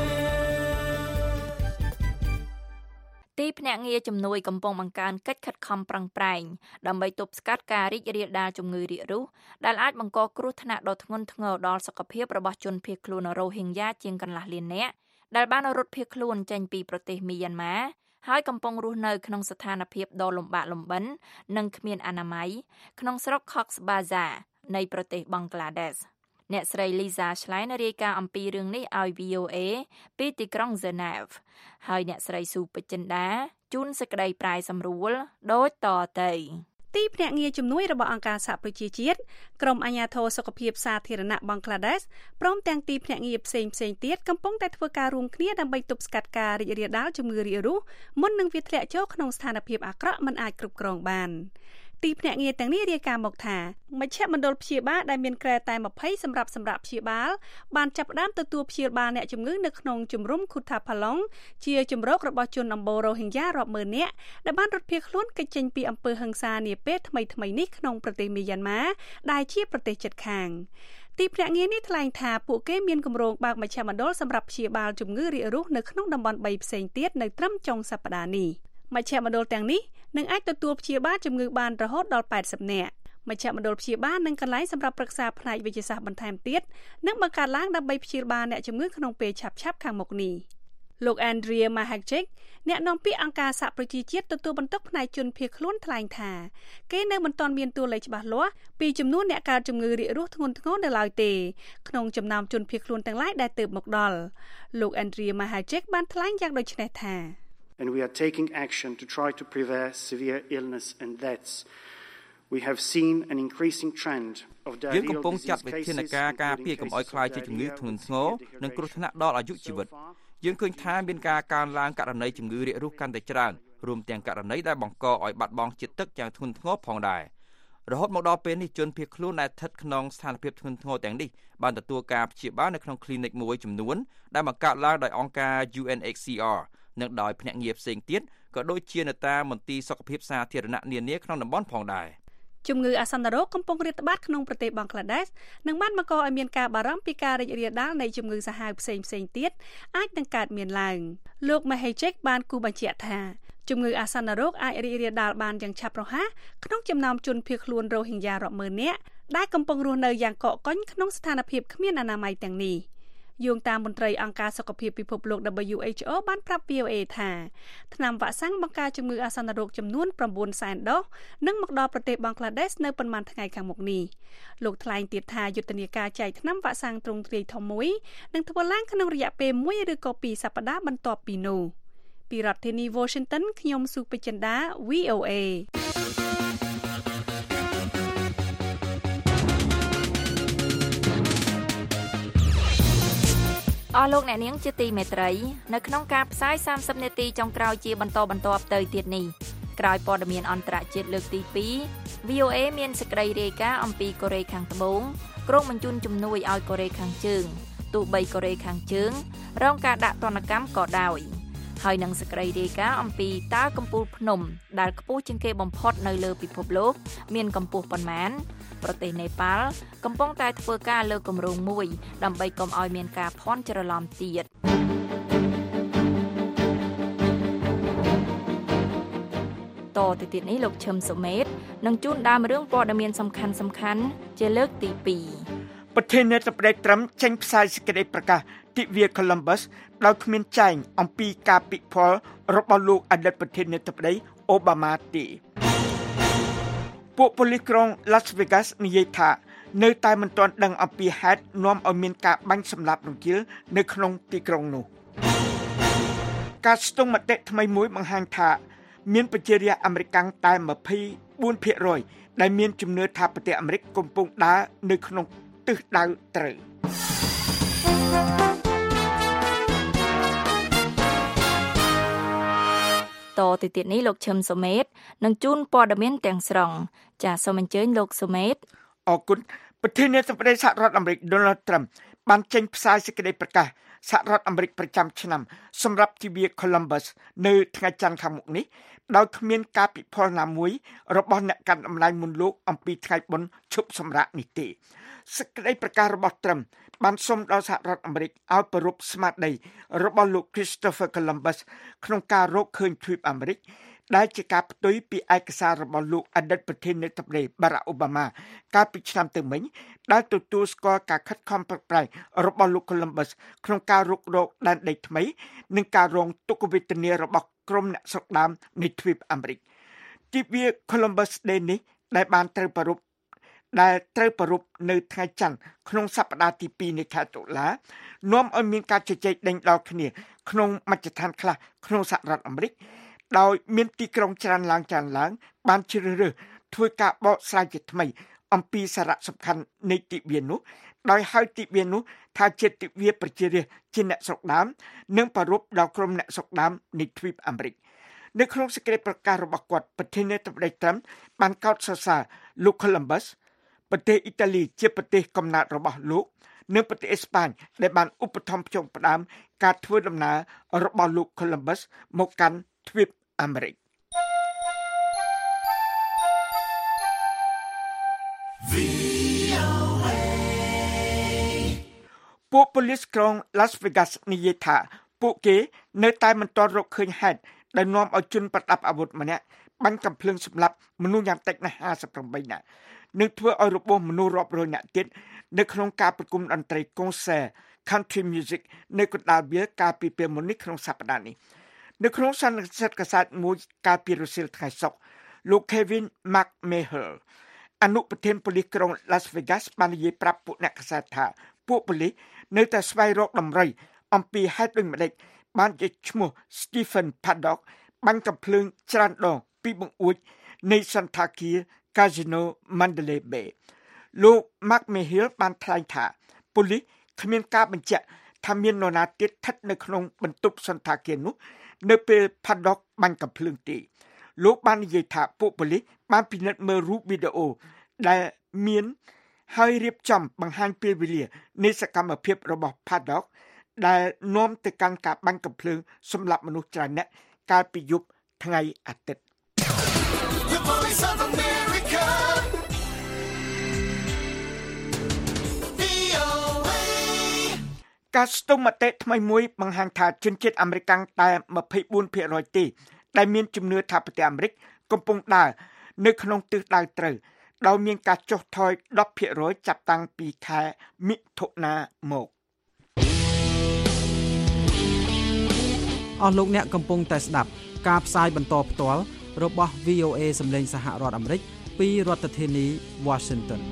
ទីភ្នាក់ងារជំនួយកំពុងបង្កើនកិច្ចខិតខំប្រឹងប្រែងដើម្បីទប់ស្កាត់ការរីករាលដាលជំងឺរាករូសដែលអាចបង្កគ្រោះថ្នាក់ដ៏ធ្ងន់ធ្ងរដល់សុខភាពរបស់ជនភៀសខ្លួនរ៉ូហីងយ៉ាជាងកន្លះលាននាក់ដែលបានរត់ភៀសខ្លួនចេញពីប្រទេសមីយ៉ាន់ម៉ាហើយកំពុងរស់នៅក្នុងស្ថានភាពដ៏លំបាកលំបិននិងគ្មានអនាម័យក្នុងស្រុក Cox's Bazar នៃប្រទេសបង់ក្លាដេសអ្នកស្រី Lisa Schlein រាយការណ៍អំពីរឿងនេះឲ្យ V O A ពីទីក្រុង Geneva ហើយអ្នកស្រីស៊ូពេជ្រចិន្តាជូនសេចក្តីប្រាយសម្រួលដូចតទៅទីភ្នាក់ងារជំនួយរបស់អង្គការសហប្រជាជាតិក្រុមអាជ្ញាធរសុខភាពសាធារណៈបង់ក្លាដេសព្រមទាំងទីភ្នាក់ងារផ្សេងផ្សេងទៀតកំពុងតែធ្វើការរួមគ្នាដើម្បីទប់ស្កាត់ការរីករាលដាលជំងឺរាករូសមុននឹងវាធ្លាក់ចូលក្នុងស្ថានភាពអាក្រក់មិនអាចគ្រប់គ្រងបានទីភ្នាក់ងារទាំងនេះរាយការណ៍មកថាមជ្ឈមណ្ឌលព្យាបាលដែលមានក្រែតែtwentyសម្រាប់សម្រាប់ព្យាបាលបានចាប់ផ្ដើមទទួលព្យាបាលអ្នកជំងឺនៅក្នុងជំរំ Kutupalong ជាជំរករបស់ជនអំបូររ៉ូហីងយ៉ារាប់ម៉ឺននាក់ដែលបានរត់ភៀសខ្លួនគេចចេញពីអំពើហិង្សានាពេលថ្មីៗនេះក្នុងប្រទេសមីយ៉ាន់ម៉ាដែលជាប្រទេសជិតខាងទីភ្នាក់ងារនេះថ្លែងថាពួកគេមានគម្រោងបើកមជ្ឈមណ្ឌលសម្រាប់ព្យាបាលជំងឺរាករូសនៅក្នុងតំបន់threeផ្សេងទៀតនៅត្រឹមចុងសប្តាហ៍នេះមជ្ឈមណ្ឌលទាំងនេះនឹងអាចទទួលព្យាបាលជំងឺបានរហូតដល់eightyនាក់មជ្ឈមណ្ឌលព្យាបាលនិងកន្លែងសម្រាប់ប្រឹក្សាផ្នែកវិទ្យាសាស្ត្របន្ថែមទៀតនឹងបង្កើតឡើងដើម្បីព្យាបាលអ្នកជំងឺក្នុងពេលឆាប់ៗខាងមុខនេះលោក Andrea Mahachek អ្នកនាំពាក្យអង្គការសហប្រជាជាតិទទួលបន្ទុកផ្នែកជនភៀសខ្លួនថ្លែងថាគេនៅមិនទាន់មានតួលេខច្បាស់លាស់ពីចំនួនអ្នកកើតជំងឺរាគរូសធ្ងន់ធ្ងរនៅឡើយទេក្នុងចំណោមជនភៀសខ្លួនទាំងឡាយដែលទើបមកដល់លោក Andrea Mahachek បានថ្លែងយ៉ាងដូចនេះថា And we are taking action to try to prevent severe illness and deaths. We have seen an increasing trend of diarrheal disease cases. យើងកំពុងចាត់វិធានការការពារកុំឲ្យខ្លាយជាជំងឺធ្ងន់ធ្ងរនិងគ្រោះថ្នាក់ដល់អាយុជីវិតយើងឃើញថាមានការកើនឡើងករណីជំងឺរាគរូសកាន់តែច្រើនរួមទាំងករណីដែលបង្កឲ្យបាត់បង់ជាតិទឹកយ៉ាងធ្ងន់ធ្ងរផងដែររហូតមកដល់ពេលនេះជនភៀសខ្លួនដែលស្ថិតក្នុងស្ថានភាពធ្ងន់ធ្ងរទាំងនេះបានទទួលការព្យាបាលនៅក្នុង clinic មួយចំនួនដែលបង្កើតឡើងដោយអង្គការ U N H C R និងដោយភ្នាក់ងារផ្សេងទៀតក៏ដូចជានៅតាមមន្ទីរសុខភាពសាធារណៈនានាក្នុងតំបន់ផងដែរជំងឺអាសន្នរោគកំពុងរាតត្បាតក្នុងប្រទេសបង់ក្លាដេសនិងបានបង្កឲ្យមានការបារម្ភពីការរីករាលដាលនៃជំងឺសាហាវផ្សេងផ្សេងទៀតអាចនឹងកើតមានឡើងលោក Mahachek បានគូបញ្ជាក់ថាជំងឺអាសន្នរោគអាចរីករាលដាលបានយ៉ាងឆាប់រហ័សក្នុងចំណោមជនភៀសខ្លួនរ៉ូហិញយ៉ារាប់ម៉ឺននាក់ដែលកំពុងរស់នៅយ៉ាងកកកុញក្នុងស្ថានភាពគ្មានអនាម័យទាំងនេះយោងតាមមន្ត្រីអង្គការសុខភាពពិភពលោក W H O បានប្រាប់ V O A ថាថ្នាំវ៉ាក់សាំងបង្ការជំងឺអាសន្នរោគចំនួន៩សែនដូសនឹងមកដល់ប្រទេសបង់ក្លាដេសនៅប៉ុន្មានថ្ងៃខាងមុខនេះលោកថ្លែងទៀតថាយុទ្ធនាការចែកថ្នាំវ៉ាក់សាំងទ្រង់ទ្រាយធំមួយនឹងធ្វើឡើងក្នុងរយៈពេលមួយឬក៏ពីរសប្តាហ៍បន្ទាប់ពីនោះពីរដ្ឋធានី Washington ខ្ញុំសុពេចិន្តា V O A អស់លោកអ្នកនាងជាទីមេត្រីនៅក្នុងការផ្សាយសាមសិបនាទីចុងក្រោយជាបន្តបន្ទាប់ទៅទៀតនេះក្រោយព័ត៌មានអន្តរជាតិលើកទីពីរ V O A មានសេចក្តីរាយការណ៍អំពីកូរ៉េខាងត្បូងក្រុងបញ្ជូនជំនួយឲ្យកូរ៉េខាងជើងទោះបីកូរ៉េខាងជើងរងការដាក់ទណ្ឌកម្មក៏ដោយហើយនឹងសេចក្តីរាយការណ៍អំពីតើកំពូលភ្នំដែលខ្ពស់ជាងគេបំផុតនៅលើពិភពលោកមានកម្ពស់ប៉ុន្មានប្រទេសនេប៉ាល់កំពុងតែធ្វើការលើគម្រោងមួយដើម្បីកុំឲ្យមានការភ័ន្តច្រឡំទៀតតទៅទៀតនេះលោកឈឹមសុមេតនឹងជួនដើមរឿងព័ត៌មានសំខាន់សំខាន់ជាលើកទីពីរប្រធានាធិបតីត្រឹមចេញផ្សាយសេចក្តីប្រកាសទិវា Columbus ដោយគ្មានចែងអំពីការពិពណ៌របស់លោកអតីតប្រធានាធិបតីអូបាម៉ាទេពួកប៉ូលីសក្រុង Las Vegas និយាយថានៅតែមិនទាន់ដឹងអំពីហេតុនាំឲ្យមានការបាញ់សម្លាប់រង្គាលនៅក្នុងទីក្រុងនោះការស្ទង់មតិថ្មីមួយបង្ហាញថាមានប្រជារាស្ត្រអាមេរិកតែ ម្ភៃបួនភាគរយ ដែលមានជំនឿថាប្រទេសអាមេរិកកំពុងដើរនៅក្នុងទិសដៅត្រូវតទៅទៀតនេះលោកឈឹមសុមេតនឹងជូនព័ត៌មានទាំងស្រុងចាសសូមអញ្ជើញលោកសុមេតអរគុណប្រធានាធិបតីសហរដ្ឋអាមេរិក Donald Trump បានចេញផ្សាយសេចក្តីប្រកាសសហរដ្ឋអាមេរិកប្រចាំឆ្នាំសម្រាប់ទិវា Columbus នៅថ្ងៃច័ន្ទខាងមុខនេះដោយគ្មានការពិពណ៌ណាមួយរបស់អ្នកកាន់អំណាចមុនលោកអំពីថ្ងៃបុណ្យឈប់សម្រាកនេះទេសេចក្តីប្រកាសរបស់ Trump បានសុំដល់សហរដ្ឋអាមេរិកឲ្យប្រពៃស្មារតីរបស់លោក Christopher Columbus ក្នុងការរកឃើញទ្វីបអាមេរិកដែលជាការផ្ទុយពីឯកសាររបស់លោកអតីតប្រធានាធិបតី Barack Obama កាលពីឆ្នាំទៅមិញដែលទទួលស្គាល់ការខិតខំប្រឹងប្រែងរបស់លោក Columbus ក្នុងការរុករកដែនដីថ្មីនិងការរងទុក្ខវេទនារបស់ក្រុមអ្នកស្រុកដើមនៃទ្វីបអាមេរិកទិវា Columbus Day នេះដែលបានត្រូវប្រារព្ធដែលត្រូវប្រារព្ធនៅថ្ងៃច័ន្ទក្នុងសប្តាហ៍ទីពីរនៃខែតុលានាំឲ្យមានការជជែកដេញដោលគ្នាក្នុងមជ្ឈដ្ឋានខ្លះក្នុងសហរដ្ឋអាមេរិកដោយមានទីក្រុងច្រើនឡើងច្រើនឡើងបានជ្រើសរើសធ្វើការបកស្រាយជាថ្មីអំពីសារៈសំខាន់នៃទិវានោះដោយហៅទិវានោះថាជាទិវាប្រជារាស្ត្រជាអ្នកស្រុកដើមនិងប្រារព្ធដល់ក្រុមអ្នកស្រុកដើមនៃទ្វីបអាមេរិកនៅក្នុងសេចក្តីប្រកាសរបស់គាត់ប្រធានាធិបតីត្រឹមបានកោតសរសើរលោក Columbus ប្រទេសអ៊ីតាលីជាប្រទេសកំណើតរបស់លោកនិងប្រទេសអេស្ប៉ាញដែលបានឧបត្ថម្ភផ្ចុងផ្ដើមការធ្វើដំណើររបស់លោក Columbus មកកាន់ទ្វីបអាមេរិកពួកប៉ូលីសក្រុង Las Vegas និយាយថាពួកគេនៅតែមិនទាន់រកឃើញហេតុដែលនាំឲ្យជនប្រដាប់អាវុធម្នាក់បាញ់កាំភ្លើងសម្លាប់មនុស្សយ៉ាងតិចណាស់ห้าสิบแปดនាក់និងធ្វើឲ្យរបួសមនុស្សរាប់រយនាក់ទៀតនៅក្នុងការប្រគំតន្ត្រីកុងសែ Country Music នៅកណ្ដាលវាលកាលពីពេលមុននេះក្នុងសប្តាហ៍នេះនៅក្នុងសន្និសីទកាសែតមួយកាលពីរសៀលថ្ងៃសុក្រលោក Kevin McMahon អនុប្រធានប៉ូលីសក្រុង Las Vegas បាននិយាយប្រាប់ពួកអ្នកកាសែតថាពួកប៉ូលីសនៅតែស្វែងរកដំរីអំពីហេតុដូចម្តេចបានជាឈ្មោះ Stephen Paddock បាញ់កាំភ្លើងច្រើនដងពីបង្អួចនៃសន្តាគារ Casino Mandalay Bay លោក McMahon បានថ្លែងថាប៉ូលីសគ្មានការបញ្ជាក់ថាមាននរណាទៀតស្ថិតនៅក្នុងបន្ទប់សន្តាគារនោះនៅពេល Paddock បាញ់កាំភ្លើងទេលោកបាននិយាយថាពួកប៉ូលីសបានពិនិត្យមើលរូបវីដេអូដែលមានហើយរៀបចំបង្ហាញពេលវេលានៃសកម្មភាពរបស់ Paddock ដែលនាំទៅកាន់ការបាញ់កាំភ្លើងសម្លាប់មនុស្សច្រើនអ្នកកាលពីយប់ថ្ងៃអាទិត្យការស្ទង់មតិថ្មីមួយបង្ហាញថាជនជាតិអាមេរិកតែម្ភៃបួនភាគរយទេដែលមានជំនឿថាប្រទេសអាមេរិកកំពុងដើរនៅក្នុងទិសដៅត្រូវដោយមានការចុះថយដប់ភាគរយចាប់តាំងពីខែមិថុនាមកអស់លោកអ្នកកំពុងតែស្ដាប់ការផ្សាយបន្តផ្ទាល់របស់ វី អូ เอ សម្លេងសហរដ្ឋអាមេរិកពីរដ្ឋធានី Washington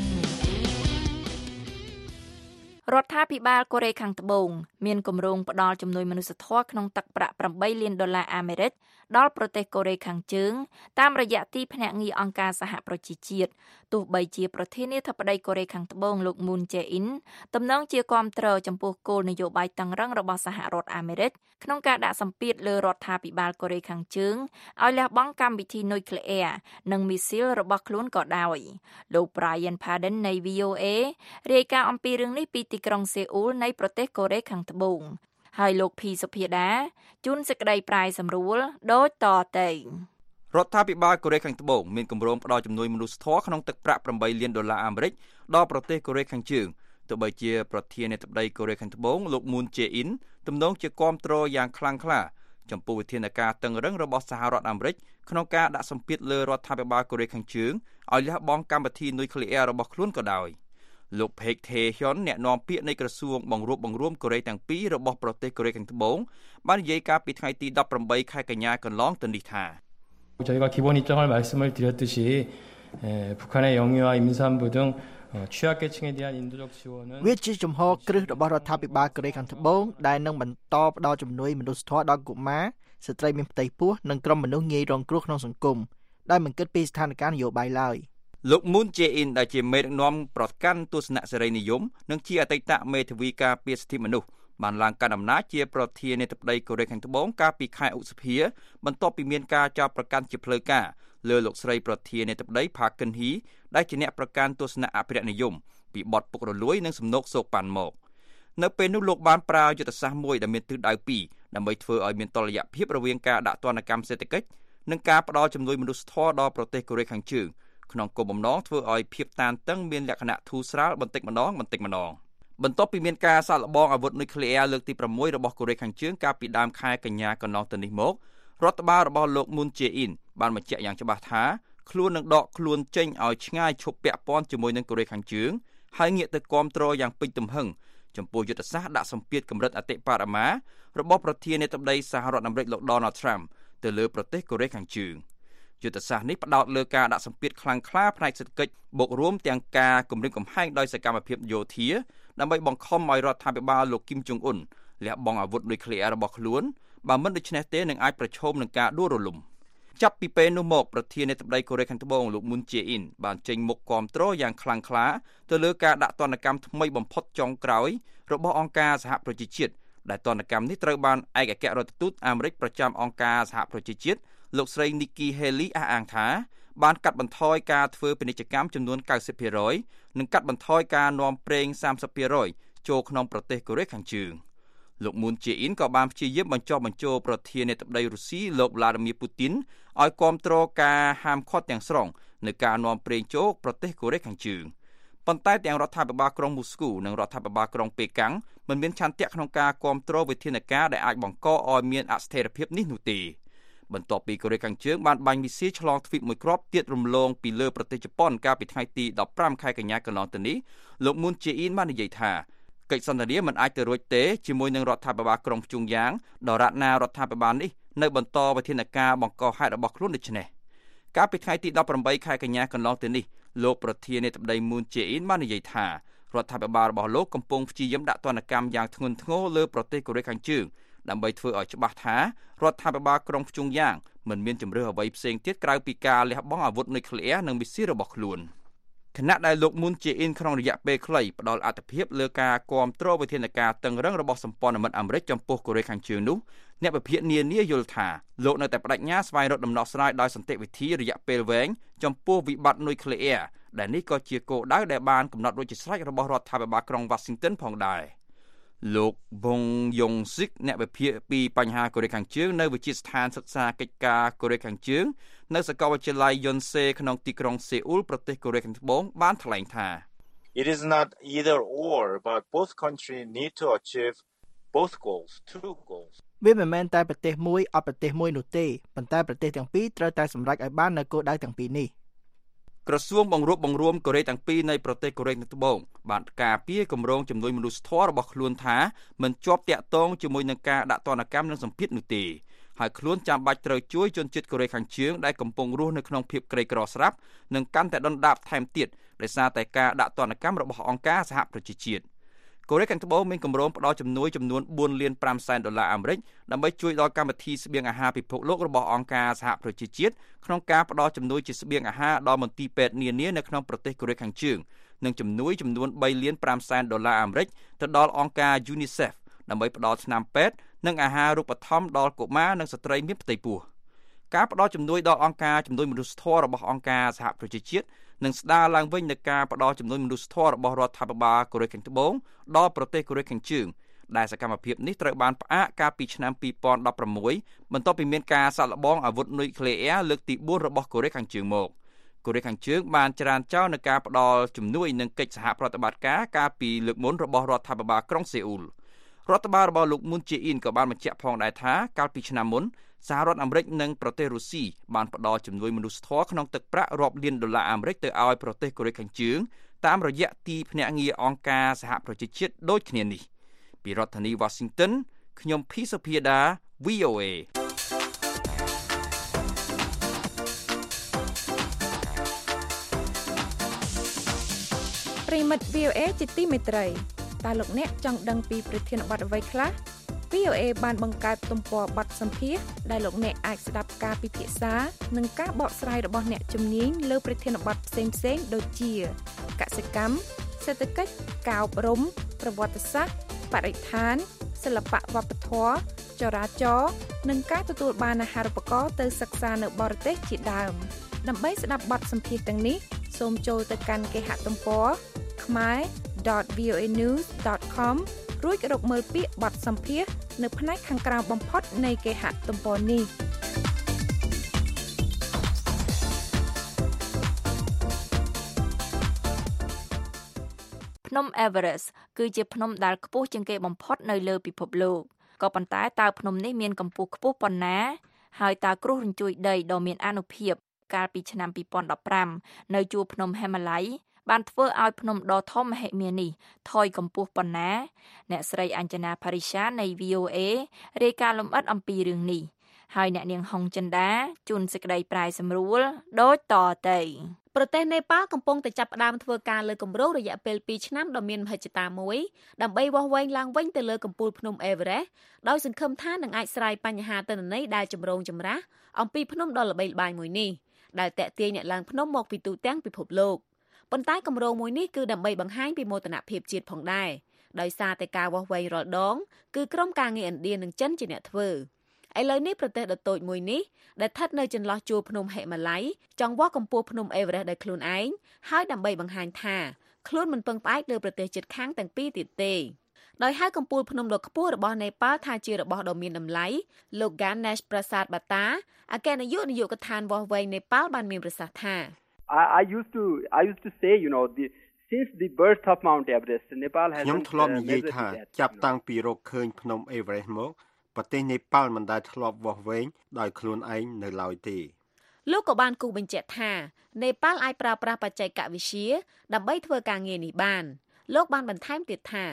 រដ្ឋាភិបាលកូរ៉េខាងត្បូងមានគម្រោងផ្តល់ជំនួយមនុស្សធម៌ក្នុងទឹកប្រាក់ប្រាំបីលានដុល្លារអាមេរិកដល់ប្រទេសកូរ៉េខាងជើងតាមរយៈទីភ្នាក់ងារអង្គការសហប្រជាជាតិទោះបីជាប្រធានាធិបតីកូរ៉េខាងត្បូងលោក Moon Jae-in ទំនងជាគាំទ្រចំពោះគោលនយោបាយតឹងរ៉ឹងរបស់សហរដ្ឋអាមេរិកក្នុងការដាក់សម្ពាធលើរដ្ឋាភិបាលកូរ៉េខាងជើងឲ្យលះបង់កម្មវិធីនុយក្លេអ៊ែរនិងមីស៊ីលរបស់ខ្លួនក៏ដោយលោក Brian Padden នៃ វី អូ เอ រាយការណ៍អំពីរឿងនេះពីទីក្រុងសេអ៊ូលនៃប្រទេសកូរ៉េខាងត្បូងហើយលោកភីសុភាដាជូនសេចក្តីប្រាយសម្រួលដូចតទៅរដ្ឋាភិបាលកូរ៉េខាងត្បូងមានគម្រោងផ្តល់ជំនួយមនុស្សធម៌ក្នុងទឹកប្រាក់ប្រាំបីលានដុល្លារអាមេរិកដល់ប្រទេសកូរ៉េខាងជើងទោះបីជាប្រធានាធិបតីកូរ៉េខាងត្បូងលោក Moon Jae-in ទំនងជាគាំទ្រយ៉ាងខ្លាំងក្លាចំពោះវិធានការតឹងរ៉ឹងរបស់សហរដ្ឋអាមេរិកក្នុងការដាក់សម្ពាធលើរដ្ឋាភិបាលកូរ៉េខាងជើងឲ្យលះបង់កម្មវិធីនុយក្លេអ៊ែររបស់ខ្លួនក៏ដោយលោក Baek Tae-hyun អ្នកនាំពាក្យនៃក្រសួងបង្រួបបង្រួមកូរ៉េទាំងពីររបស់ប្រទេសកូរ៉េខាងត្បូងបាននិយាយកាលពីថ្ងៃទីដប់ប្រាំបីខែកញ្ញាកន្លងទៅនេះថា 저희가 기본 입장을 말씀을 드렸듯이 북한의 영유아 임산부 등 취약계층에 대한 인도적 지원은 វាជាជំហរគ្រឹះរបស់រដ្ឋាភិបាលកូរ៉េខាងត្បូងដែលនឹងបន្តផ្តល់ជំនួយមនុស្សធម៌ដល់កុមារស្ត្រីមានផ្ទៃពោះនិងក្រុមមនុស្សងាយរងគ្រោះក្នុងសង្គមដែលមិនគិតពីស្ថានភាពនយោបាយឡើយលោក Moon Jae-in ដែលជាមេដឹកនាំប្រកាន់ទស្សនៈសេរីនិយមនិងជាអតីតមេធាវីការពារសិទ្ធិមនុស្សបានឡើងកាន់អំណាចជាប្រធានាធិបតីកូរ៉េខាងត្បូងកាលពីខែឧសភាបន្ទាប់ពីមានការចោទប្រកាន់ជាផ្លូវការលើលោកស្រីប្រធានាធិបតី Park Geun-hye ដែលជាអ្នកប្រកាន់ទស្សនៈអភិរក្សនិយមពីបទពុករលួយនិងសំណូកសោកប៉ាន់មកនៅពេលនោះលោកបានប្រើយុទ្ធសាស្ត្រមួយដែលមានទិសដៅពីរដើម្បីធ្វើឲ្យមានតុល្យភាពរវាងការដាក់ទណ្ឌកម្មសេដ្ឋកិច្ចនិងការផ្តល់ជំនួយមនុស្សធម៌ដល់ប្រទេសកូរ៉េខាងជើងក្នុងគោលបំណងធ្វើឲ្យភាពតានតឹងមានលក្ខណៈធូរស្រាលបន្តិចម្ដងបន្តិចម្ដងបន្ទាប់ពីមានការសាកល្បងអាវុធនុយក្លេអ៊ែរលើកទីប្រាំមួយរបស់កូរ៉េខាងជើងកាលពីដើមខែកញ្ញាកន្លងទៅនេះមករដ្ឋបាលរបស់លោក Moon Jae-in បានបញ្ជាក់យ៉ាងច្បាស់ថាខ្លួននឹងដកខ្លួនចេញឲ្យឆ្ងាយឈប់ពាក់ព័ន្ធជាមួយនឹងកូរ៉េខាងជើងហើយងាកទៅគាំទ្រយ៉ាងពេញទំហឹងចំពោះយុទ្ធសាស្ត្រដាក់សម្ពាធកម្រិតអតិបរមារបស់ប្រធានាធិបតីសហរដ្ឋអាមេរិកលោក Donald Trump ទៅលើប្រទេសកូរ៉េខាងជើងយុទ្ធសាស្ត្រនេះផ្ដោតលើការដាក់សម្ពាធខ្លាំងក្លាផ្នែកសេដ្ឋកិច្ចបូករួមទាំងការគម្រាមកំហែងដោយសកម្មភាពយោធាដើម្បីបង្ខំឲ្យរដ្ឋាភិបាលលោកគីមចុងអ៊ុនលះបង់អាវុធនុយក្លេអ៊ែររបស់ខ្លួនបើមិនដូច្នេះទេនឹងអាចប្រឈមនឹងការដួលរលំចាប់ពីពេលនោះមកប្រធានាធិបតីកូរ៉េខាងត្បូងលោក Moon Jae-in បានចេញមុខគាំទ្រយ៉ាងខ្លាំងក្លាទៅលើការដាក់ទណ្ឌកម្មថ្មីបំផុតចុងក្រោយរបស់អង្គការសហប្រជាជាតិដែលទណ្ឌកម្មនេះត្រូវបានឯកអគ្គរដ្ឋទូតអាមេរិកប្រចាំអង្គការសហប្រជាជាតិលោកស្រី Nikki Haley អះអាងថាបានកាត់បន្ថយការធ្វើពាណិជ្ជកម្មចំនួន 九十ភាគរយ និងកាត់បន្ថយការនាំប្រេង សាមសិបភាគរយ ចូលក្នុងប្រទេសកូរ៉េខាងជើងលោក Moon Jae-in ក៏បានព្យាយាមបញ្ចុះបញ្ចូលប្រធានាធិបតីរុស្ស៊ីលោក Vladimir Putin ឲ្យគាំទ្រការហាមឃាត់ទាំងស្រុងនៅការនាំប្រេងចូលប្រទេសកូរ៉េខាងជើងប៉ុន្តែទាំងរដ្ឋាភិបាលក្រុងមូស្គូនិងរដ្ឋាភិបាលក្រុងប៉េកាំងមិនមានឆន្ទៈក្នុងការគាំទ្រវិធានការដែលអាចបង្កឲ្យមានអស្ថិរភាពនេះនោះទេបន្ទាប់ពីកូរ៉េខាងជើងបានបាញ់មីស៊ីលឆ្លងទ្វីបមួយគ្រាប់ទៀតរំលងពីលើប្រទេសជប៉ុនកាលពីថ្ងៃទីដប់ប្រាំខែកញ្ញាកន្លងទៅនេះលោក Moon Jae-in បាននិយាយថាកិច្ចសន្ទនាមិនអាចទៅរួចទេជាមួយនឹងរដ្ឋាភិបាលក្រុងភ្ជុងយ៉ាងដរាបណារដ្ឋាភិបាលនេះនៅបន្តវិធានការបង្កហេតុរបស់ខ្លួនដូចនេះកាលពីថ្ងៃទីដប់ប្រាំបីខែកញ្ញាកន្លងទៅនេះលោកប្រធានាធិបតីមូនជេអ៊ីនបាននិយាយថារដ្ឋាភិបាលរបស់លោកកំពុងព្យាយាមដាក់ទណ្ឌកម្មយ៉ាងធ្ងន់ធ្ងរលើប្រទេសកូរ៉េខាងជើងដើម្បីធ្វើឲ្យច្បាស់ថារដ្ឋាភិបាលក្រុងភ្ជុងយ៉ាងមិនមានជំរឿអ្វីផ្សេងទៀតក្រៅពីការលះបង់អាវុធនុយក្លេអ៊ែរនិងមីស៊ីលរបស់ខ្លួនខណៈដែលលោកមូនជេអ៊ីនក្នុងរយៈពេលខ្លីផ្ដល់អត្ថប្រយោជន៍លើការគាំទ្រវិធានការតឹងរឹងរបស់សម្ព័ន្ធមិត្តអាមេរិកចំពោះកូរ៉េខាងជើងនោះអ្នកវិភាគនានាយល់ថាលោកនៅតែបដិញ្ញាស្វែងរកដំណោះស្រាយដោយសន្តិវិធីរយៈពេលវែងចំពោះវិបត្តិនុយក្លេអ៊ែរដែលនេះក៏ជាគោលដៅដែលបានកំណត់រួចជាស្រេចរបស់រដ្ឋាភិបាលក្រុង Washington ផងដែរលោកប៊ុងយ៉ុងស៊ីកអ្នកវិភាគពីបញ្ហាកូរ៉េខាងជើងនៅវិទ្យាស្ថានសិក្សាកិច្ចការកូរ៉េខាងជើងនៅសាកលវិទ្យាល័យយុនសេក្នុងទីក្រុងសេអ៊ូលប្រទេសកូរ៉េខាងត្បូងបានថ្លែងថា It is not either or but both countries need to achieve both goals two goals វាមិនមែនតែប្រទេសមួយអត់ប្រទេសមួយនោះទេប៉ុន្តែប្រទេសទាំងពីរត្រូវតែសម្រេចឲ្យបាននូវគោលដៅទាំងពីរនេះក្រសួងបង្រួបបង្រួមកូរ៉េទាំងពីរនៃប្រទេសកូរ៉េខាងត្បូងបានការពារគម្រោងជំនួយមនុស្សធម៌របស់ខ្លួនថាមិនជាប់តាក់ទងជាមួយនឹងការដាក់ទណ្ឌកម្មនិងសម្ពាធនោះទេហើយខ្លួនចាំបាច់ត្រូវជួយជនជាតិកូរ៉េខាងជើងដែលកំពុងរស់នៅក្នុងភាពក្រីក្រស្រាប់និងកាន់តែដុនដាបថែមទៀតដោយសារតែការដាក់ទណ្ឌកម្មរបស់អង្គការសហប្រជាជាតិកូរ៉េខាងត្បូងមានគម្រោងផ្តល់ជំនួយចំនួនបួនលានប្រាំសែនដុល្លារអាមេរិកដើម្បីជួយដល់កម្មវិធីស្បៀងអាហារពិភពលោករបស់អង្គការសហប្រជាជាតិក្នុងការផ្តល់ជំនួយជាស្បៀងអាហារដល់មន្ទីរពេទ្យនានានៅក្នុងប្រទេសកូរ៉េខាងជើងនិងជំនួយចំនួនបីលានប្រាំសែនដុល្លារអាមេរិកទៅដល់អង្គការ UNICEF ដើម្បីផ្តល់ថ្នាំពេទ្យនិងអាហារូបត្ថម្ភដល់កុមារនិងស្ត្រីមានផ្ទៃពោះការផ្តល់ជំនួយដល់អង្គការជំនួយមនុស្សធម៌របស់អង្គការសហប្រជាជាតិនិងស្ដារឡើងវិញនូវការផ្តល់ជំនួយមនុស្សធម៌របស់រដ្ឋាភិបាលកូរ៉េខាងត្បូងដល់ប្រទេសកូរ៉េខាងជើងដែលសកម្មភាពនេះត្រូវបានផ្អាកកាលពីឆ្នាំពីរពាន់ដប់ប្រាំមួយបន្ទាប់ពីមានការសាកល្បងអាវុធនុយក្លេអ៊ែរលើកទីបួនរបស់កូរ៉េខាងជើងមកកូរ៉េខាងជើងបានច្រានចោលនូវការផ្តល់ជំនួយនិងកិច្ចសហប្រតិបត្តិការកាលពីលើកមុនរបស់រដ្ឋាភិបាលក្រុងសេអ៊ូលរដ្ឋបាលរបស់លោកមូនជេអ៊ីនក៏បានបញ្ជាក់ផងដែរថាកាលពីឆ្នាំមុនសហរដ្ឋអាមេរិកនិងប្រទេសរុស្ស៊ីបានផ្តល់ជំនួយមនុស្សធម៌ក្នុងទឹកប្រាក់រាប់លានដុល្លារអាមេរិកទៅឲ្យប្រទេសកូរ៉េខាងជើងតាមរយៈទីភ្នាក់ងារអង្គការសហប្រជាជាតិដូចគ្នានេះពីរដ្ឋធានី Washington ខ្ញុំភីសុភាដា វី អូ เอប្រិមិត្ត វី អូ เอ ជាទីមេត្រីតើលោកអ្នកចង់ដឹងពីប្រធានបទអ្វីខ្លះវី អូ เอ បានបង្កើតទំព័របទសម្ភាសន៍ដែលលោកអ្នកអាចស្ដាប់ការពិភាក្សានិងការបកស្រាយរបស់អ្នកជំនាញលើប្រធានបទផ្សេងៗដូចជាកសិកម្មសេដ្ឋកិច្ចការអប់រំប្រវត្តិសាស្ត្របរិស្ថានសិល្បៈវប្បធម៌ចរាចរណ៍និងការទទួលបានអាហារូបករណ៍ទៅសិក្សានៅបរទេសជាដើមដើម្បីស្ដាប់បទសម្ភាសន៍ទាំងនេះសូមចូលទៅកាន់គេហទំព័រ khmer dot v o a news dot com រួចរកមើលពាក្យបទសម្ភាសន៍នៅផ្នែកខាងក្រៅបំផុតនៃគេហទំព័រនេះភ្នំ Everest គឺជាភ្នំដែលខ្ពស់ជាងគេបំផុតនៅលើពិភពលោកក៏ប៉ុន្តែតើភ្នំនេះមានកម្ពស់ខ្ពស់ប៉ុណ្ណាហើយតើគ្រោះរញ្ជួយដីដ៏មានអានុភាពកាលពីឆ្នាំពីរពាន់ដប់ប្រាំនៅជួរភ្នំ Himalaya បានធ្វើឲ្យភ្នំដ៏ធំមហិមានេះថយកម្ពស់ប៉ុណ្ណាអ្នកស្រីអញ្ជនាផារីសានៃ វី អូ เอ រាយការណ៍លម្អិតអំពីរឿងនេះហើយអ្នកនាងហុងចិន្តាជួនសេចក្តីប្រាយសម្រួលដូចតទៅប្រទេសនេប៉ាល់កំពុងតែចាប់ផ្ដើមធ្វើការលើគម្រោងរយៈពេលពីរឆ្នាំដ៏មានមហិច្ឆតាមួយដើម្បីវាស់វែងឡើងវិញទៅលើកំពូលភ្នំ Everest ដោយសង្ឃឹមថានឹងអាចស្រាយបញ្ហាទិន្នន័យដែលចម្រូងចម្រាសអំពីភ្នំដ៏ល្បីល្បាញមួយនេះដែលទាក់ទាញអ្នកឡើងភ្នំមកពីទូទាំងពិភពលោកប៉ុន្តែគម្រោងមួយនេះគឺដើម្បីបង្ហាញពីមោទនភាពជាតិផងដែរដោយសារតែការវាស់វែងរាល់ដងគឺក្រុមការងារឥណ្ឌានិងចិនជាអ្នកធ្វើឥឡូវនេះប្រទេសដ៏តូចមួយនេះដែលស្ថិតនៅចន្លោះជួរភ្នំហិមាល័យចង់វាស់កម្ពស់ភ្នំ Everest ដោយខ្លួនឯងហើយដើម្បីបង្ហាញថាខ្លួនមិនពឹងផ្អែកលើប្រទេសជិតខាងទាំងពីរទៀតទេដោយហៅកម្ពូលភ្នំដ៏ខ្ពស់របស់នេប៉ាល់ថាជារបស់ដ៏មានតម្លៃលោក Ganesh Prasad Bata អគ្គនាយកនាយកដ្ឋានវាស់វែងនេប៉ាល់បានមានប្រសាសន៍ថា I, I used to I used to say you know the since the birth of Mount Everest Nepal has ខ្ញុំធ្លាប់និយាយថាចាប់តាំងពីរកឃើញភ្នំ Everest មកប្រទេសនេប៉ាល់មិនដែលធ្លាប់វាស់វែងដោយខ្លួនឯងនៅឡើយទេលោកក៏បានគូបញ្ជាក់ថានេប៉ាល់អាចប្រើប្រាស់បច្ចេកវិទ្យាដើម្បីធ្វើការងារនេះបានលោកបានបន្ថែមទៀតថា